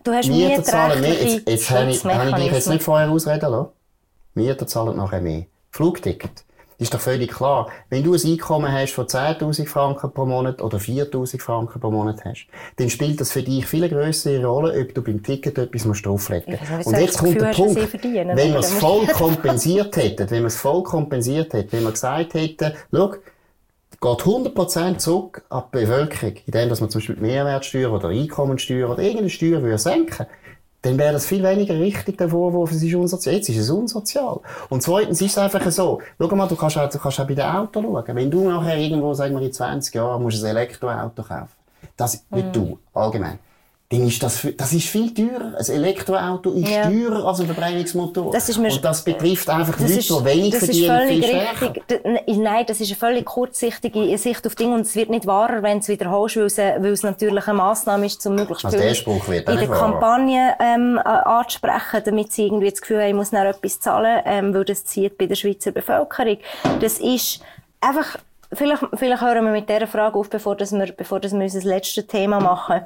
du hast nie Mieter zahlen mehr. rechtliche Jetzt, jetzt habe ich, habe ich dich jetzt nicht vorher ausreden lassen. Mieter zahlen nachher mehr. Flugticket. Ist doch völlig klar. Wenn du ein Einkommen hast von zehntausend Franken pro Monat oder viertausend Franken pro Monat hast, dann spielt das für dich viel eine grössere Rolle, ob du beim Ticket etwas musst drauflegen musst. Und jetzt kommt der Punkt, wenn wir es voll kompensiert hätten, wenn wir es voll kompensiert hätten, wenn wir gesagt hätten, schau, geht hundert Prozent zurück an die Bevölkerung, indem dass man zum Beispiel die Mehrwertsteuer oder Einkommensteuer oder irgendeine Steuer würde senken, dann wäre das viel weniger richtig, der Vorwurf, es ist unsozial. Jetzt ist es unsozial. Und zweitens ist es einfach so, schau mal, du kannst auch, du kannst auch bei den Autos schauen. Wenn du nachher irgendwo, sagen wir in zwanzig Jahren, musst ein Elektroauto kaufen. Das, nicht mm. du, allgemein. Dann ist das, das ist viel teurer. Ein Elektroauto ist ja. teurer als ein Verbrennungsmotor. Das ist mir, und das betrifft einfach Leute, die wenig verdienen, viel stärker. Nein, das ist eine völlig kurzsichtige Sicht auf Dinge und es wird nicht wahrer, wenn du es wiederholst, weil es, weil es natürlich eine Massnahme ist, um möglichst also viel der Spruch wird in der Kampagne ähm, anzusprechen, damit sie irgendwie das Gefühl haben, ich muss noch etwas zahlen, ähm, weil das zieht bei der Schweizer Bevölkerung. Das ist einfach, vielleicht, vielleicht hören wir mit dieser Frage auf, bevor, dass wir, bevor dass wir unser letztes Thema machen.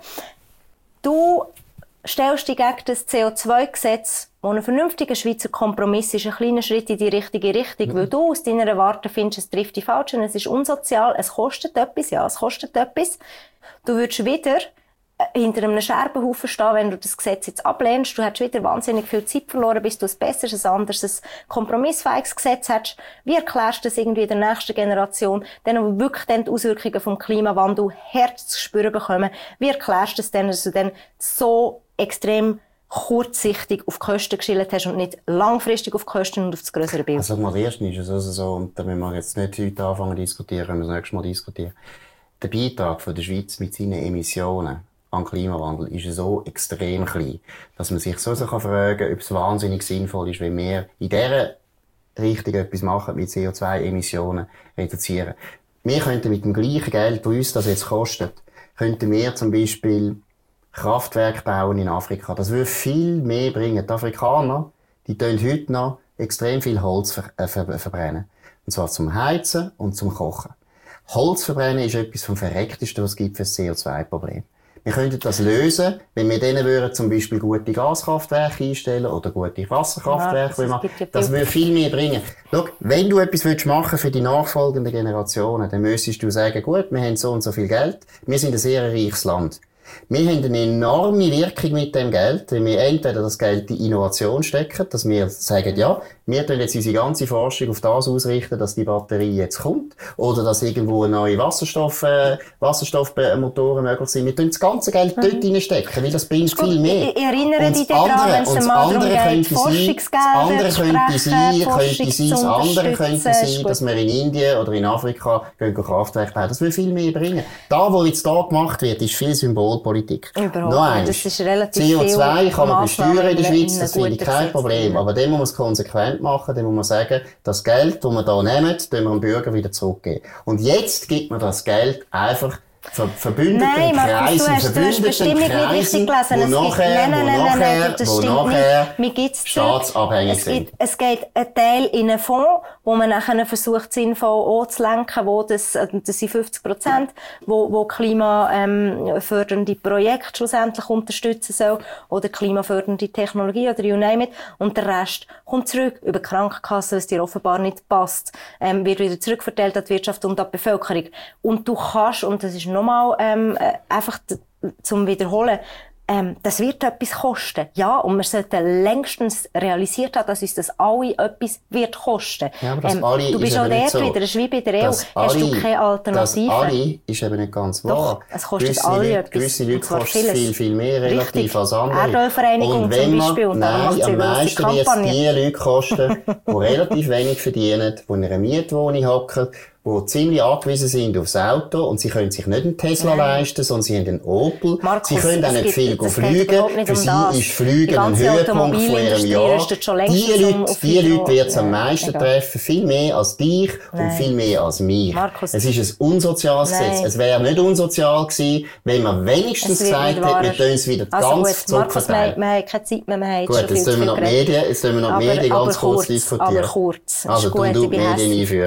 Du stellst dich gegen das C O zwei Gesetz, das ein vernünftiger Schweizer Kompromiss ist, ein kleiner Schritt in die richtige Richtung, mhm. weil du aus deiner Warte findest, es trifft die Falschen, es ist unsozial, es kostet etwas, ja, es kostet etwas. Du würdest wieder hinter einem Scherbenhaufen stehen, wenn du das Gesetz jetzt ablehnst. Du hättest wieder wahnsinnig viel Zeit verloren, bis du ein besseres, ein anderes, ein kompromissfähiges Gesetz hättest. Wie erklärst du das irgendwie der nächsten Generation, denen wirklich dann die Auswirkungen vom Klimawandel hart zu spüren bekommen? Wie erklärst du das denn, dass du dann so extrem kurzsichtig auf die Kosten geschildert hast und nicht langfristig auf die Kosten und auf das größere Bild? Also, mal erst ist es also so, und da müssen wir jetzt nicht heute anfangen zu diskutieren, wenn wir das nächste Mal diskutieren. Der Beitrag von der Schweiz mit seinen Emissionen an Klimawandel ist so extrem klein, dass man sich so fragen kann, ob es wahnsinnig sinnvoll ist, wenn wir in dieser Richtung etwas machen, mit C O zwei Emissionen reduzieren. Wir könnten mit dem gleichen Geld, das uns das jetzt kostet, könnten wir zum Beispiel Kraftwerke bauen in Afrika. Das würde viel mehr bringen. Die Afrikaner, die tun heute noch extrem viel Holz ver- äh, ver- verbrennen. Und zwar zum Heizen und zum Kochen. Holz verbrennen ist etwas vom Verrecktesten, was es gibt für das C O zwei Problem. Wir könnten das lösen, wenn wir denen würden zum Beispiel gute Gaskraftwerke einstellen oder gute Wasserkraftwerke. Ja, das, das würde viel mehr bringen. Schau, wenn du etwas machen willst für die nachfolgenden Generationen, dann müsstest du sagen, gut, wir haben so und so viel Geld, wir sind ein sehr reiches Land. Wir haben eine enorme Wirkung mit dem Geld, wenn wir entweder das Geld in Innovation stecken, dass wir sagen, ja, wir tun jetzt unsere ganze Forschung auf das ausrichten, dass die Batterie jetzt kommt, oder dass irgendwo neue Wasserstoff, äh, Wasserstoffmotoren möglich sind. Wir tun das ganze Geld mhm. dort reinstecken, weil das bringt viel mehr. Ich erinnere dich daran, wenn es mal darum geht, Forschungsgelder zu sprechen, könnte sein, könnte sein, das andere könnte sein, dass wir in Indien oder in Afrika gehen Kraftwerke bauen. Das will viel mehr bringen. Da, wo jetzt da gemacht wird, ist viel Symbolpolitik. Überhaupt noch eins. Das ist relativ C O zwei kann man besteuern in der Schweiz, in das finde ich kein Problem. Aber dann muss man es konsequent machen, dann muss man sagen, das Geld, das wir da nehmen, tun wir dem Bürger wieder zurückgeben. Und jetzt gibt man das Geld einfach ver verbündeten nein, Markus, Kreisen, du hast, du hast bestimmt nicht richtig gelesen. Wo nachher, nein, nein, nein, wo nein, nachher, nein, das wo stimmt nachher nicht. Mir gibt's staatsabhängig es sind. Gibt, es geht ein Teil in einen Fonds, wo man nachher versucht, sinnvoll anzulenken, wo das, das sind fünfzig Prozent, wo, wo klimafördernde Projekte schlussendlich unterstützen soll, oder klimafördernde Technologie, oder you name it. Und der Rest kommt zurück über die Krankenkasse, was dir offenbar nicht passt, ähm, wird wieder zurückverteilt an die Wirtschaft und an die Bevölkerung. Und du kannst, und das ist nochmal, ähm, einfach zum Wiederholen, ähm, das wird etwas kosten. Ja, und wir sollten längstens realisiert haben, dass uns das alle etwas wird kosten. Ja, aber das ähm, alle du bist auch dort so. Wieder, das ist wie bei der E U. Hast alle, du keine Alternative? Das alle ist eben nicht ganz wahr. Doch, es kostet gewisse alle Leute, etwas. Gewisse Leute kosten viel, viel mehr relativ Richtig. als andere. Erdölvereinigung und wenn zum man, Beispiel. Und nein, am meisten wird es die Leute kosten, die relativ wenig verdienen, die in einer Mietwohnung hocken, die ziemlich angewiesen sind aufs Auto und sie können sich nicht einen Tesla Nein. leisten, sondern sie haben einen Opel. Markus, sie können auch nicht gibt, viel fliegen. Für um sie das. ist Fliegen ein Höhepunkt von ihrem Jahr. Die Leute, die Leute wird es am meisten egal. treffen, viel mehr als dich Nein. und viel mehr als mich. Markus. Es ist ein unsoziales Nein. Gesetz. Es wäre nicht unsozial gewesen, wenn man wenigstens gesagt hätte, wir tun es wieder also ganz zurückverteilen. Wir haben keine Zeit mehr, wir haben Gut, jetzt tun wir noch die Medien, jetzt tun wir noch die Medien ganz kurz diskutieren. Aber kurz. Also, du die Medien einführen.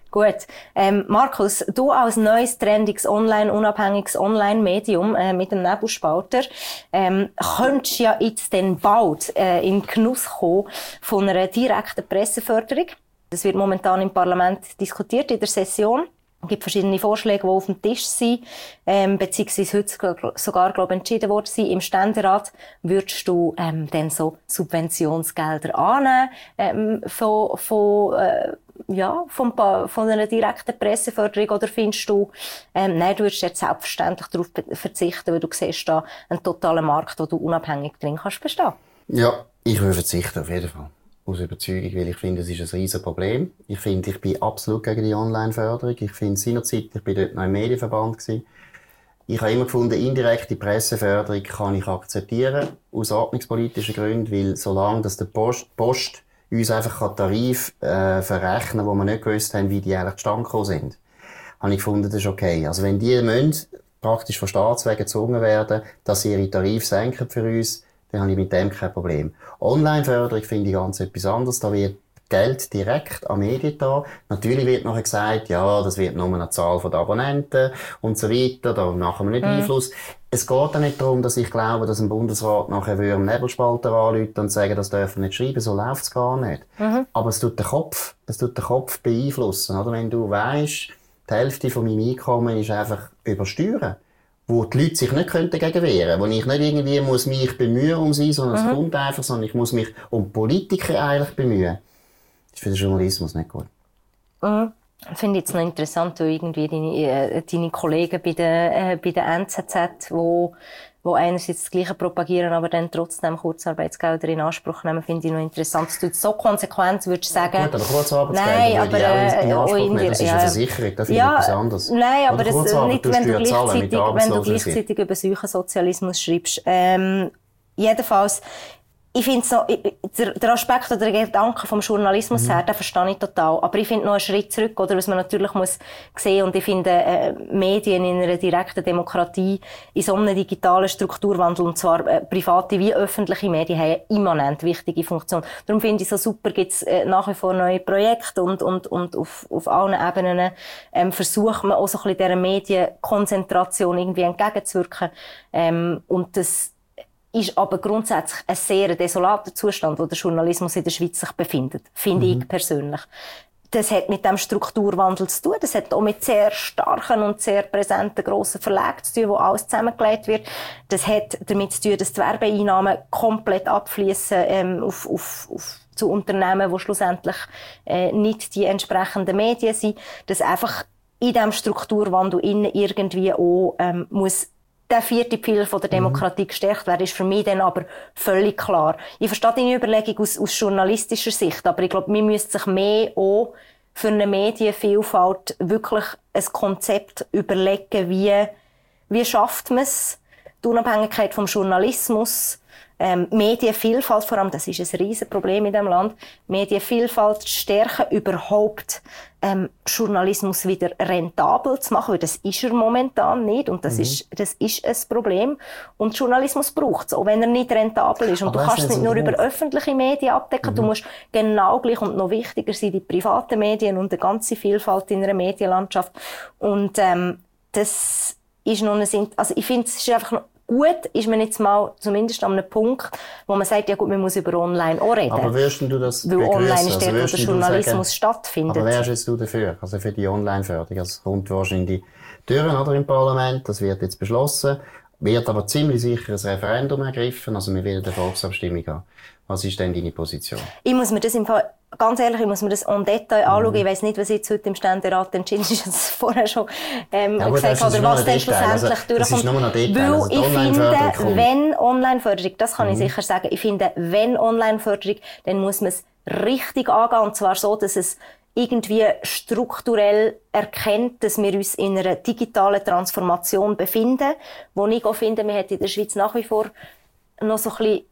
Gut. Ähm, Markus, du als neues, trendiges, online, unabhängiges Online-Medium äh, mit dem Nebelspalter ähm, könntest ja jetzt dann bald äh, in Genuss kommen von einer direkten Presseförderung. Das wird momentan im Parlament diskutiert in der Session. Es gibt verschiedene Vorschläge, die auf dem Tisch sind, ähm, beziehungsweise heute sogar, glaube ich, entschieden worden sind. Im Ständerat würdest du ähm, dann so Subventionsgelder annehmen ähm, von, von, äh, ja, von, von einer direkten Presseförderung, oder findest du, ähm, nein, du würdest jetzt selbstverständlich darauf verzichten, weil du siehst da einen totalen Markt, wo du unabhängig drin kannst bestehen? Ja, ich würde verzichten, auf jeden Fall. Aus Überzeugung, weil ich finde, es ist ein riesen Problem. Ich finde, ich bin absolut gegen die Online-Förderung. Ich finde, seinerzeit, ich bin dort noch im Medienverband gewesen. Ich habe immer gefunden, indirekte Presseförderung kann ich akzeptieren, aus ordnungspolitischen Gründen, weil solange dass der Post, Post uns einfach Tarif äh, verrechnen kann, wo wir nicht gewusst haben, wie die eigentlich zustande gekommen sind, habe ich gefunden, das ist okay. Also wenn die müssen, praktisch von Staatswegen gezwungen werden, dass sie ihre Tarife senken für uns, dann habe ich mit dem kein Problem. Online-Förderung finde ich ganz etwas anderes. Da wird Geld direkt an Medien da. Natürlich wird nachher gesagt, ja, das wird nur eine Zahl von Abonnenten und so weiter. Da machen wir nicht mhm. Einfluss. Es geht auch nicht darum, dass ich glaube, dass ein Bundesrat nachher einen Nebelspalter anrufen und sagen, das dürfen wir nicht schreiben. So läuft es gar nicht. Mhm. Aber es tut den Kopf, es tut den Kopf beeinflussen. Oder? Wenn du weisst, die Hälfte von meinem Einkommen ist einfach über Steuern, wo die Leute sich nicht dagegen wehren können, wo ich nicht irgendwie muss mich bemühen um sie, sondern mhm. es kommt einfach, sondern ich muss mich um Politiker eigentlich bemühen. Das ist für den Journalismus nicht gut. Mhm. Ich finde jetzt noch interessant, weil irgendwie deine, äh, deine Kollegen bei der, äh, bei der N Z Z, wo, wo einerseits das Gleiche propagieren, aber dann trotzdem Kurzarbeitsgelder in Anspruch nehmen, finde ich noch interessant. Dass du so konsequent würdest sagen... Ja, gut, aber Kurzarbeitsgelder würde ich auch in Anspruch nehmen. Das ist eine Versicherung, das finde ich etwas anderes. Nein, aber das, nicht, wenn du, gleichzeitig, wenn du gleichzeitig über Seuchensozialismus schreibst. Ähm, jedenfalls... Ich finde so, der, der Aspekt oder der Gedanke vom Journalismus mhm. her, den verstehe ich total. Aber ich finde noch einen Schritt zurück, oder, was man natürlich muss sehen. Und ich finde, äh, Medien in einer direkten Demokratie, in so einem digitalen Strukturwandel, und zwar äh, private wie öffentliche Medien, haben eine immanent wichtige Funktion. Darum finde ich so super, gibt es äh, nach wie vor neue Projekte und, und, und auf, auf allen Ebenen ähm, versucht man auch so ein bisschen dieser Medienkonzentration irgendwie entgegenzuwirken. Ähm, und das ist aber grundsätzlich ein sehr desolater Zustand, wo der Journalismus in der Schweiz sich befindet, finde mhm. ich persönlich. Das hat mit dem Strukturwandel zu tun, das hat auch mit sehr starken und sehr präsenten grossen Verlagen zu tun, wo alles zusammengelegt wird. Das hat damit zu tun, dass die Werbeeinnahmen komplett abfließen ähm, auf, auf, auf zu Unternehmen, die schlussendlich äh, nicht die entsprechenden Medien sind. Dass einfach in diesem Strukturwandel innen irgendwie auch ähm, muss der vierte Pfeiler von der Demokratie mhm. gestärkt werden, ist für mich dann aber völlig klar. Ich verstehe deine Überlegung aus, aus journalistischer Sicht, aber ich glaube, man müsste sich mehr auch für eine Medienvielfalt wirklich ein Konzept überlegen, wie, wie schafft man es, die Unabhängigkeit vom Journalismus, ähm, Medienvielfalt vor allem, das ist ein riesen Problem in diesem Land, Medienvielfalt zu stärken, überhaupt ähm, Journalismus wieder rentabel zu machen, weil das ist er momentan nicht und das, mhm. ist, das ist ein Problem. Und Journalismus braucht es, auch wenn er nicht rentabel ist. Und aber du kannst es nicht nur über öffentliche Medien abdecken, mhm. du musst genau gleich und noch wichtiger sein, die privaten Medien und die ganze Vielfalt in einer Medienlandschaft. Und ähm, das ist noch eine, also ich finde, es ist einfach noch gut, ist man jetzt mal zumindest an einem Punkt, wo man sagt, ja gut, man muss über online auch reden. Aber wirst du das Weil online ist also dort, wo der Journalismus stattfindet. Aber wärst jetzt du dafür? Also für die Online-Förderung? Also es kommt wahrscheinlich Türen oder im Parlament, das wird jetzt beschlossen, wird aber ziemlich sicher ein Referendum ergriffen, also wir werden eine Volksabstimmung haben. Was ist denn deine Position? Ich muss mir das im Fall, ganz ehrlich, ich muss mir das en Detail mhm. anschauen. Ich weiss nicht, was jetzt heute im Ständerat entschieden ist, das vorher schon ähm, ja, gesagt habe, oder was dann schlussendlich also, durchkommt. Das ist nur noch Detail. Weil also ich finde, kommt. wenn Online-Förderung, das kann mhm. ich sicher sagen, ich finde, wenn Online-Förderung, dann muss man es richtig angehen, und zwar so, dass es irgendwie strukturell erkennt, dass wir uns in einer digitalen Transformation befinden, wo ich auch finde, wir hätten in der Schweiz nach wie vor noch so ein bisschen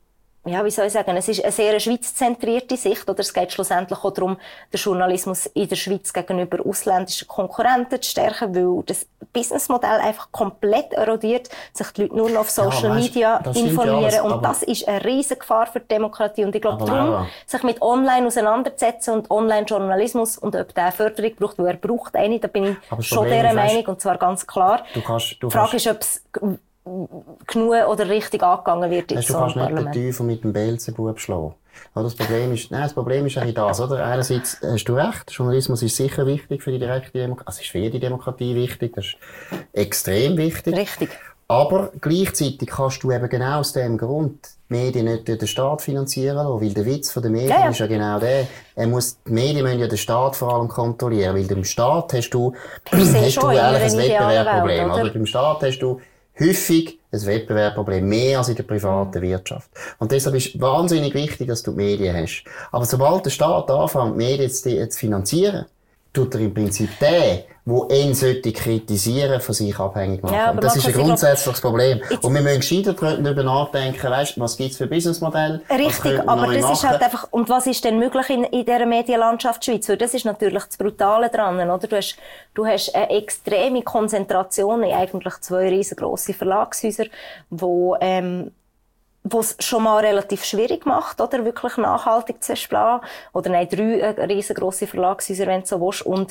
ja, wie soll ich sagen, es ist eine sehr schweizzentrierte Sicht, oder es geht schlussendlich auch darum, den Journalismus in der Schweiz gegenüber ausländischen Konkurrenten zu stärken, weil das Businessmodell einfach komplett erodiert, sich die Leute nur noch auf Social ja, weißt, Media informieren ja, und das ist eine riesige Gefahr für die Demokratie und ich glaube darum, Laura, sich mit Online auseinanderzusetzen und Online-Journalismus und ob der Förderung braucht, weil er braucht eine, da bin ich schon dieser Meinung und zwar ganz klar. Du kannst, du die Frage kannst, ist, ob es genug oder richtig angegangen wird in weißt, so du kannst einem nicht den Teufel mit dem Beelzebub schlagen. Das Problem ist, nein, das Problem ist eigentlich das, oder? Einerseits hast du recht, Journalismus ist sicher wichtig für die direkte Demokratie, also ist für jede Demokratie wichtig, das ist extrem wichtig. Richtig. Aber gleichzeitig kannst du eben genau aus dem Grund die Medien nicht durch den Staat finanzieren lassen, weil der Witz von den Medien ja, ja. ist ja genau der, er muss, die Medien müssen ja den Staat vor allem kontrollieren, weil im Staat hast du, hast du eigentlich ein Wettbewerbsproblem, oder? Beim Staat hast du häufig ein Wettbewerbsproblem, mehr als in der privaten Wirtschaft. Und deshalb ist es wahnsinnig wichtig, dass du die Medien hast. Aber sobald der Staat anfängt, die Medien zu, zu finanzieren, tut er im Prinzip den, der ihn sollte kritisieren, von sich abhängig machen. Ja, und das ist ein grundsätzliches Problem. Und wir müssen gescheiter darüber nachdenken, weißt, was gibt's für Businessmodelle? Richtig, aber das machen? Ist halt einfach, und was ist denn möglich in, in dieser Medienlandschaft Schweiz? Weil das ist natürlich das Brutale dran, oder? Du hast, du hast eine extreme Konzentration in eigentlich zwei riesengroße Verlagshäuser, wo, ähm, wo es schon mal relativ schwierig macht, oder wirklich nachhaltig zu erschlagen. Oder nein, drei äh, riesengroße Verlagshäuser, wenn du so willst. Und,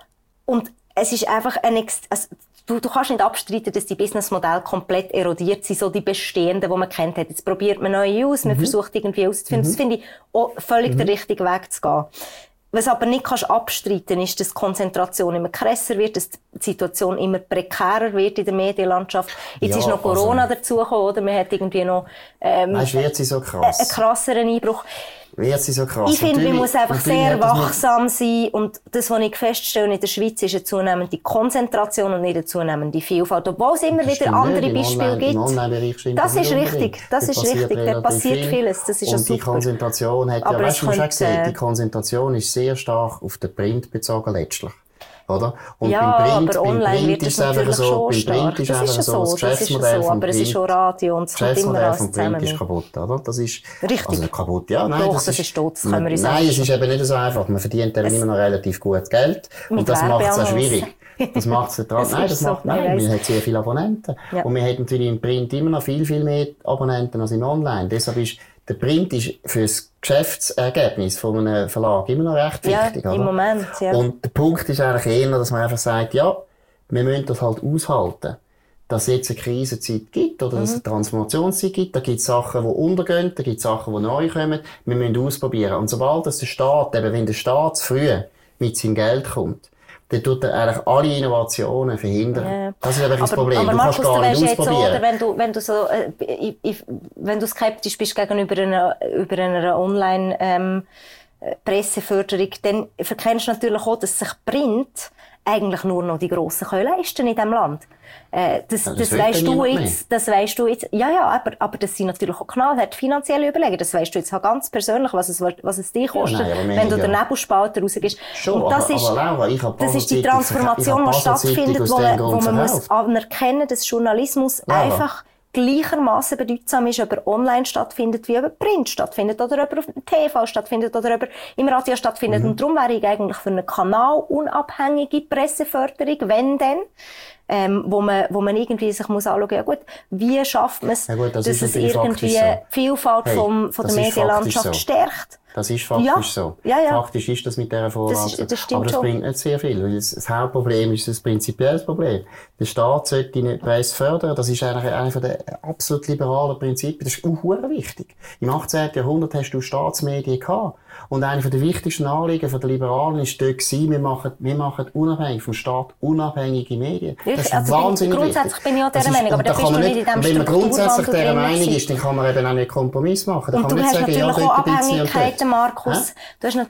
und es ist einfach ein, also, du, du kannst nicht abstreiten, dass die Businessmodelle komplett erodiert sind, so die bestehenden, die man kennt hat. Jetzt probiert man neue aus, man mhm. versucht irgendwie auszufinden. Mhm. Das finde ich auch völlig mhm. der richtige Weg zu gehen. Was aber nicht kannst abstreiten ist, dass die Konzentration immer krasser wird, dass die Situation immer prekärer wird in der Medienlandschaft. Jetzt ja, ist noch Corona also, dazugekommen, oder? Man hat irgendwie noch, ähm, weißt, wird sie so krass? einen krasseren Einbruch. Wird sie so krass? Ich finde, man muss einfach sehr wachsam sein. Und das, was ich feststelle in der Schweiz, ist eine zunehmende Konzentration und nicht eine zunehmende Vielfalt. Obwohl es immer wieder andere Beispiele gibt. Das ist richtig. Das ist richtig. Da passiert vieles. Das ist ja super. Und die Konzentration hat, ja, weißt du, du hast gesehen, die Konzentration ist sehr stark auf den Print bezogen letztlich. Oder? Und ja, beim Print, aber online Print wird es natürlich so, schon stark. Print ist das ist ja so, das das ist ja so, aber es ist schon Radio und es kommt immer alles zusammen. Das Geschäftsmodell vom Print ist kaputt, oder? Das ist, richtig. Also kaputt, ja, nein. Doch, das, das ist, ist tot, das können wir uns Nein, es ist eben nicht so einfach. Man verdient eben immer noch relativ gut Geld. Und das macht es auch schwierig. Das macht es dran. Nein, das macht, nein, wir haben sehr viele Abonnenten. Ja. Und wir haben natürlich im Print immer noch viel, viel mehr Abonnenten als im Online. Deshalb ist, der Print ist für das Geschäftsergebnis von einem Verlag immer noch recht wichtig, ja, oder? Im Moment, ja. Und der Punkt ist eigentlich eher, dass man einfach sagt, ja, wir müssen das halt aushalten, dass es jetzt eine Krisenzeit gibt oder dass es eine Transformationszeit gibt. Da gibt es Sachen, die untergehen, da gibt es Sachen, die neu kommen. Wir müssen ausprobieren. Und sobald das der Staat, eben wenn der Staat zu früh mit seinem Geld kommt, dann tut er eigentlich alle Innovationen verhindern. Ja. Das ist einfach das Problem. Aber du Markus, kannst gar nicht jetzt ausprobieren. So, oder wenn du, wenn du so, äh, ich, ich, wenn du skeptisch bist gegenüber einer, über einer Online, ähm, Presseförderung, dann verkennst du natürlich auch, dass sich Print eigentlich nur noch die Grossen können leisten in diesem Land. Äh, das, ja, das, das weisst du jetzt, das weisst du jetzt, ja, ja, aber, aber das sind natürlich auch knallhart finanzielle Überlegungen. Das weisst du jetzt auch ganz persönlich, was es, was es dich kostet, ja, nein, wenn du ja den Nebelspalter rausgehst. Schon, und das aber, ist, aber Laura, ich das ist die Transformation, die stattfindet, wo man, wo man muss anerkennen, dass Journalismus Laura. einfach gleichermaßen bedeutsam ist, ob er online stattfindet, wie ob er Print stattfindet, oder ob er auf dem T V stattfindet, oder ob er im Radio stattfindet. Mhm. Und darum wäre ich eigentlich für eine kanalunabhängige Presseförderung, wenn denn, ähm, wo man, wo man irgendwie sich muss anschauen, ja gut, wie schafft man es, ja gut, das dass es irgendwie so. die Vielfalt hey, vom, von der Medienlandschaft so. stärkt. Das ist faktisch ja. so. Ja, ja. Faktisch ist das mit dieser Vorlage. Das, ist, das stimmt Aber das schon. bringt nicht sehr viel, weil das, das Hauptproblem ist das prinzipielles Problem. Der Staat sollte nicht Presse fördern. Das ist eigentlich einer der absolut liberalen Prinzipien. Das ist auch wichtig. Im achtzehnten Jahrhundert hast du Staatsmedien gehabt. Und einer der wichtigsten Anliegen der Liberalen ist dort gewesen, wir machen, wir machen unabhängig vom Staat unabhängige Medien. Das ist also wahnsinnig grundsätzlich wichtig. bin ich auch dieser Meinung, aber da bist du nicht in diesem Wenn man grundsätzlich dieser Meinung ist, dann kann man eben auch nicht Kompromiss machen. Da und kann du man hast nicht sagen, natürlich ja, auch Abhängigkeiten, Markus. Hä? Du hast natürlich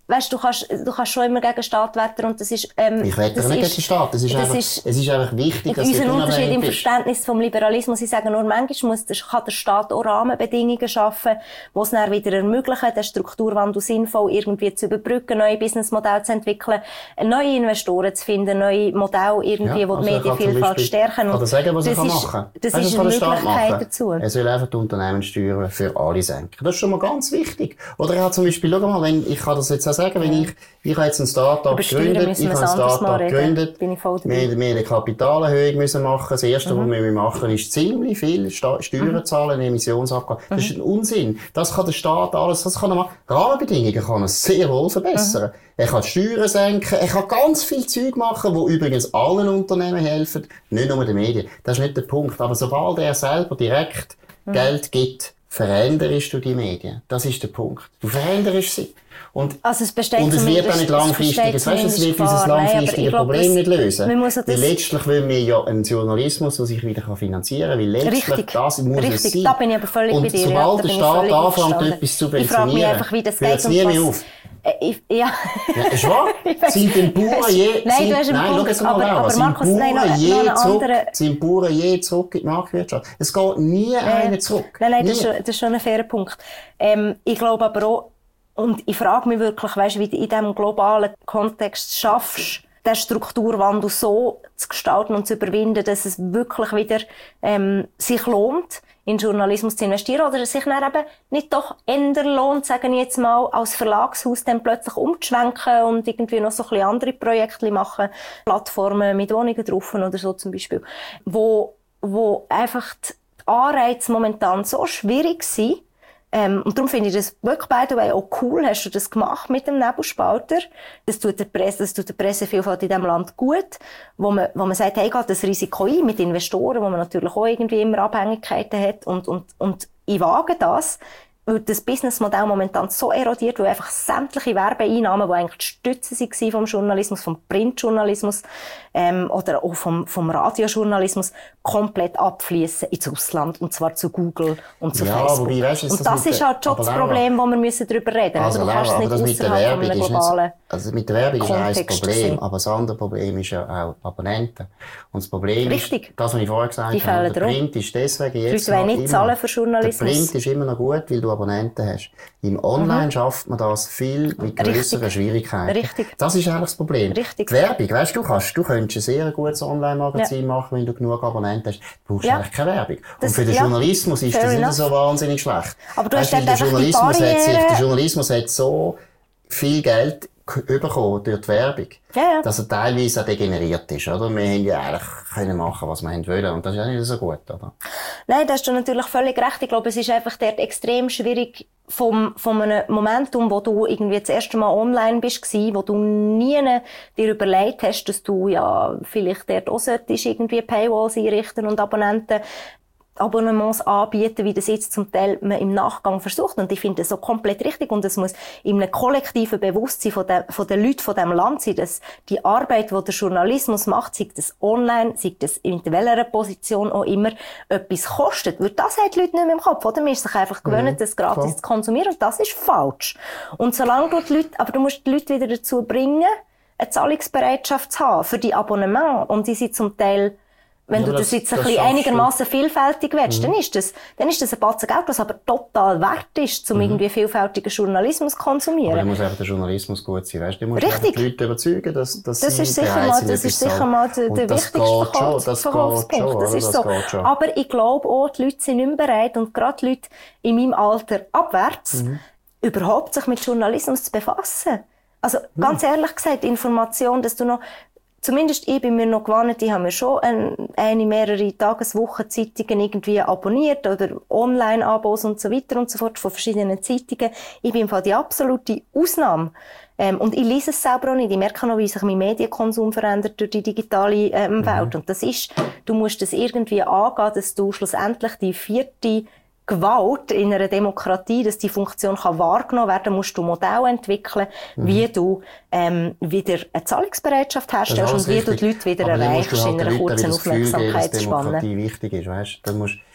weißt, du kannst, du kannst schon immer gegen den Staat wettern und das ist, ähm, ich wettere nicht gegen den Staat. Das ist das einfach, ist, es ist einfach wichtig, dass du unser Unterschied im bist. Verständnis vom Liberalismus, ich sage nur, manchmal muss der, kann der Staat auch Rahmenbedingungen schaffen, die es dann wieder ermöglichen, den Strukturwandel sinnvoll irgendwie zu überbrücken, neue Businessmodelle zu entwickeln, neue Investoren zu finden, neue Modelle irgendwie, ja, die die Medienvielfalt stärken. Kann er sagen, was er das machen kann? Das weißt, ist eine Möglichkeit dazu. Er soll einfach die Unternehmenssteuern für alle senken. Das ist schon mal ganz wichtig. Oder er hat zum Beispiel, schau mal, wenn, ich kann das jetzt auch sagen, wenn ja. ich, ich habe jetzt ein Start-up gegründet, ich habe ein Start-up gegründet, wir, wir eine Kapitalerhöhung müssen machen. Das Erste, mhm. was wir machen, ist ziemlich viel Steuern mhm. zahlen, Emissionsabgaben. Das mhm. ist ein Unsinn. Das kann der Staat alles, das kann er machen. Rahmenbedingungen kann er sehr wohl verbessern. Mhm. Er kann die Steuern senken, er kann ganz viel Zeug machen, wo übrigens allen Unternehmen helfen, nicht nur den Medien. Das ist nicht der Punkt. Aber sobald er selber direkt mhm. Geld gibt, veränderst du die Medien. Das ist der Punkt. Du veränderst sie. Und, also es, besteht und es wird auch nicht langfristiges, weißt du, es wird unser langfristiges Problem nicht lösen. Weil letztlich wollen wir ja einen Journalismus, der sich wieder finanzieren kann, weil letztlich richtig, das muss richtig, es sein. Da bin ich aber völlig und bei dir. sobald ja, der Staat anfängt, etwas zu subventionieren, hört es nie mehr auf. Ich, ja. ja, ist wahr? Sind den Bauern je, nein, sind, du hast nein, Punkt, schau aber, mal aber sind Markus, Bauern nein, noch, je noch zurück, andere... sind Bauern je zurück in die Marktwirtschaft? Es geht nie äh, einer zurück. Nein, nein, das ist, das ist schon ein fairer Punkt. Ähm, ich glaube aber auch, und ich frage mich wirklich, weißt, wie du in diesem globalen Kontext schaffst, den Strukturwandel so zu gestalten und zu überwinden, dass es wirklich wieder ähm, sich lohnt, in Journalismus zu investieren, oder es sich dann eben nicht doch eher lohnt, sagen ich jetzt mal, als Verlagshaus dann plötzlich umzuschwenken und irgendwie noch so ein bisschen andere Projekte machen, Plattformen mit Wohnungen drauf oder so zum Beispiel, wo, wo einfach die Anreize momentan so schwierig sind. Ähm, und darum finde ich das wirklich, by the way, auch cool, hast du das gemacht mit dem Nebelspalter. Das tut der Presse, das tut der Pressevielfalt in diesem Land gut, wo man, wo man sagt, hey, geht das Risiko ein mit Investoren, wo man natürlich auch irgendwie immer Abhängigkeiten hat und, und, und ich wage das, weil das Businessmodell momentan so erodiert, weil einfach sämtliche Werbeeinnahmen, die eigentlich die Stütze waren vom Journalismus, vom Printjournalismus ähm, oder auch vom, vom Radiojournalismus, komplett abfließen ins Ausland, und zwar zu Google und zu ja, Facebook. Wobei, weißt, und das, das ist halt schon das Problem, wo wir müssen darüber reden müssen. Also, du kannst aber es nicht außerhalb von einem globalen Also mit der Werbung Kontext ist ein Problem, sehen. aber das andere Problem ist ja auch Abonnenten. Und das Problem Richtig. ist, das, was ich vorher gesagt Die habe, der drum. Print ist deswegen jetzt die Leute wollen nicht immer, zahlen für Journalismus. Der Print ist immer noch gut, weil du Abonnenten hast. Im Online mhm. schafft man das viel mit grösseren Schwierigkeiten. Richtig. Das ist eigentlich das Problem. Richtig. Die Werbung, weißt du, du kannst, du könntest ein sehr gutes Online-Magazin ja. machen, wenn du genug Abonnenten hast. Du brauchst ja. eigentlich keine Werbung. Das, und für den ja. Journalismus ist Fair das enough. Nicht so wahnsinnig schlecht. Aber du weißt, hast dann der einfach Journalismus die hat sich, der Journalismus hat so viel Geld bekommen durch die Werbung, ja, ja. dass er teilweise auch degeneriert ist, oder? Wir haben ja eigentlich können machen, was wir wollen, und das ist auch nicht so gut, oder? Nein, da hast du natürlich völlig recht. Ich glaube, es ist einfach dort extrem schwierig, vom, von einem Momentum, wo du irgendwie das erste Mal online bist, wo du nie dir überlegt hast, dass du ja vielleicht dort auch solltest irgendwie Paywalls einrichten und Abonnenten Abonnements anbieten, wie das jetzt zum Teil man im Nachgang versucht. Und ich finde das so komplett richtig. Und es muss in einem kollektiven Bewusstsein von, de, von den Leuten von diesem Land sein, dass die Arbeit, die der Journalismus macht, sei das online, sei das in welcher Position auch immer, etwas kostet. Weil das haben die Leute nicht mehr im Kopf, oder? Man ist sich einfach gewöhnt, mhm, das gratis voll. Zu konsumieren. Und das ist falsch. Und solange du die Leute, aber du musst die Leute wieder dazu bringen, eine Zahlungsbereitschaft zu haben für die Abonnements. Und die sind zum Teil Wenn ja, du das, das jetzt ein das bisschen einigermaßen vielfältig willst, mhm. dann ist das, dann ist das ein Batzen Geld, was aber total wert ist, um mhm. irgendwie vielfältigen Journalismus zu konsumieren. Aber dann muss einfach der Journalismus gut sein, weißt du? Du musst Richtig. Die Leute überzeugen, dass, dass das sie ist sicher mal, das ist sicher mal der, der wichtigste Verkaufs- das Verkaufspunkt. Schon, das ist das so. Aber ich glaube auch, die Leute sind nicht mehr bereit, und gerade die Leute in meinem Alter abwärts, mhm. überhaupt sich mit Journalismus zu befassen. Also, ganz mhm. ehrlich gesagt, Information, dass du noch Zumindest ich bin mir noch gewohnt, ich habe mir schon eine, eine mehrere Tageswochenzeitungen irgendwie abonniert oder Online-Abos und so weiter und so fort von verschiedenen Zeitungen. Ich bin im Fall die absolute Ausnahme. Ähm, und ich lese es selber auch nicht. Ich merke noch, wie sich mein Medienkonsum verändert durch die digitale ähm, mhm. Welt. Und das ist, du musst das irgendwie angehen, dass du schlussendlich die vierte Gewalt in einer Demokratie, dass die Funktion kann wahrgenommen werden, musst du Modelle entwickeln, mhm. wie du ähm, wieder eine Zahlungsbereitschaft herstellst und wie du die Leute wieder aber erreichst halt in einer kurzen Aufmerksamkeitsspanne. Demokratie wichtig ist, weißt? Dann musst,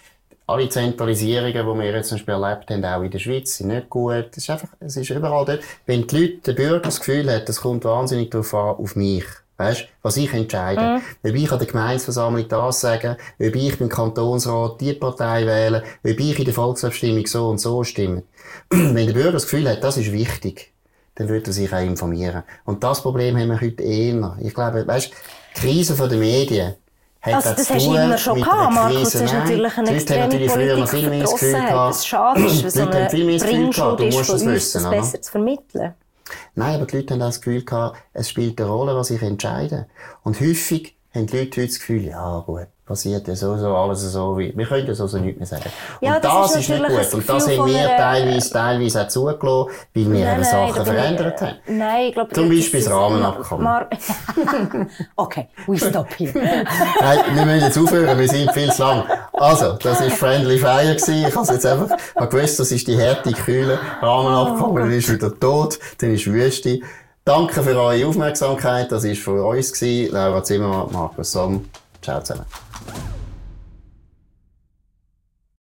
alle Zentralisierungen, die wir jetzt zum Beispiel erlebt haben, auch in der Schweiz, sind nicht gut. Es ist einfach, es ist überall dort. Wenn die Leute, der Bürger das Gefühl hat, es kommt wahnsinnig darauf an, auf mich. Weisst, was ich entscheide. Mm. Ob ich an der Gemeindeversammlung das sagen, ob ich beim Kantonsrat die Partei wähle, ob ich in der Volksabstimmung so und so stimme. Wenn der Bürger das Gefühl hat, das ist wichtig, dann wird er sich auch informieren. Und das Problem haben wir heute eher. Ich glaube, weisst, die Krise der Medien hat also, das hast du immer schon gehabt, Markus. Das ist natürlich eine extreme Politik Verdrossenheit. Das schade ist, weil so eine Bringschuld ist von uns, das besser zu vermitteln. Nein, aber die Leute haben auch das Gefühl gehabt, es spielt eine Rolle, was ich entscheide. Und häufig haben die Leute heute das Gefühl, ja gut, passiert ja so, so, alles so wie, wir können das also nichts mehr sagen. Ja, und das, das ist, ist nicht gut. Und das haben wir teilweise, teilweise auch zugelassen, weil wir nein, eben Sachen nein, verändert haben. Nein, ich glaube, zum Beispiel das Rahmenabkommen. Mar- okay, we stop here. Nein, wir müssen jetzt aufhören, wir sind viel zu lang. Also, das war Friendly Fire gewesen. Ich habe jetzt einfach, habe gewusst, das ist die harte, kühle Rahmenabkommen, dann ist wieder tot, dann ist Wüste. Danke für eure Aufmerksamkeit, das war für uns gewesen. Laura Zimmermann, Markus Somm. Ciao zusammen.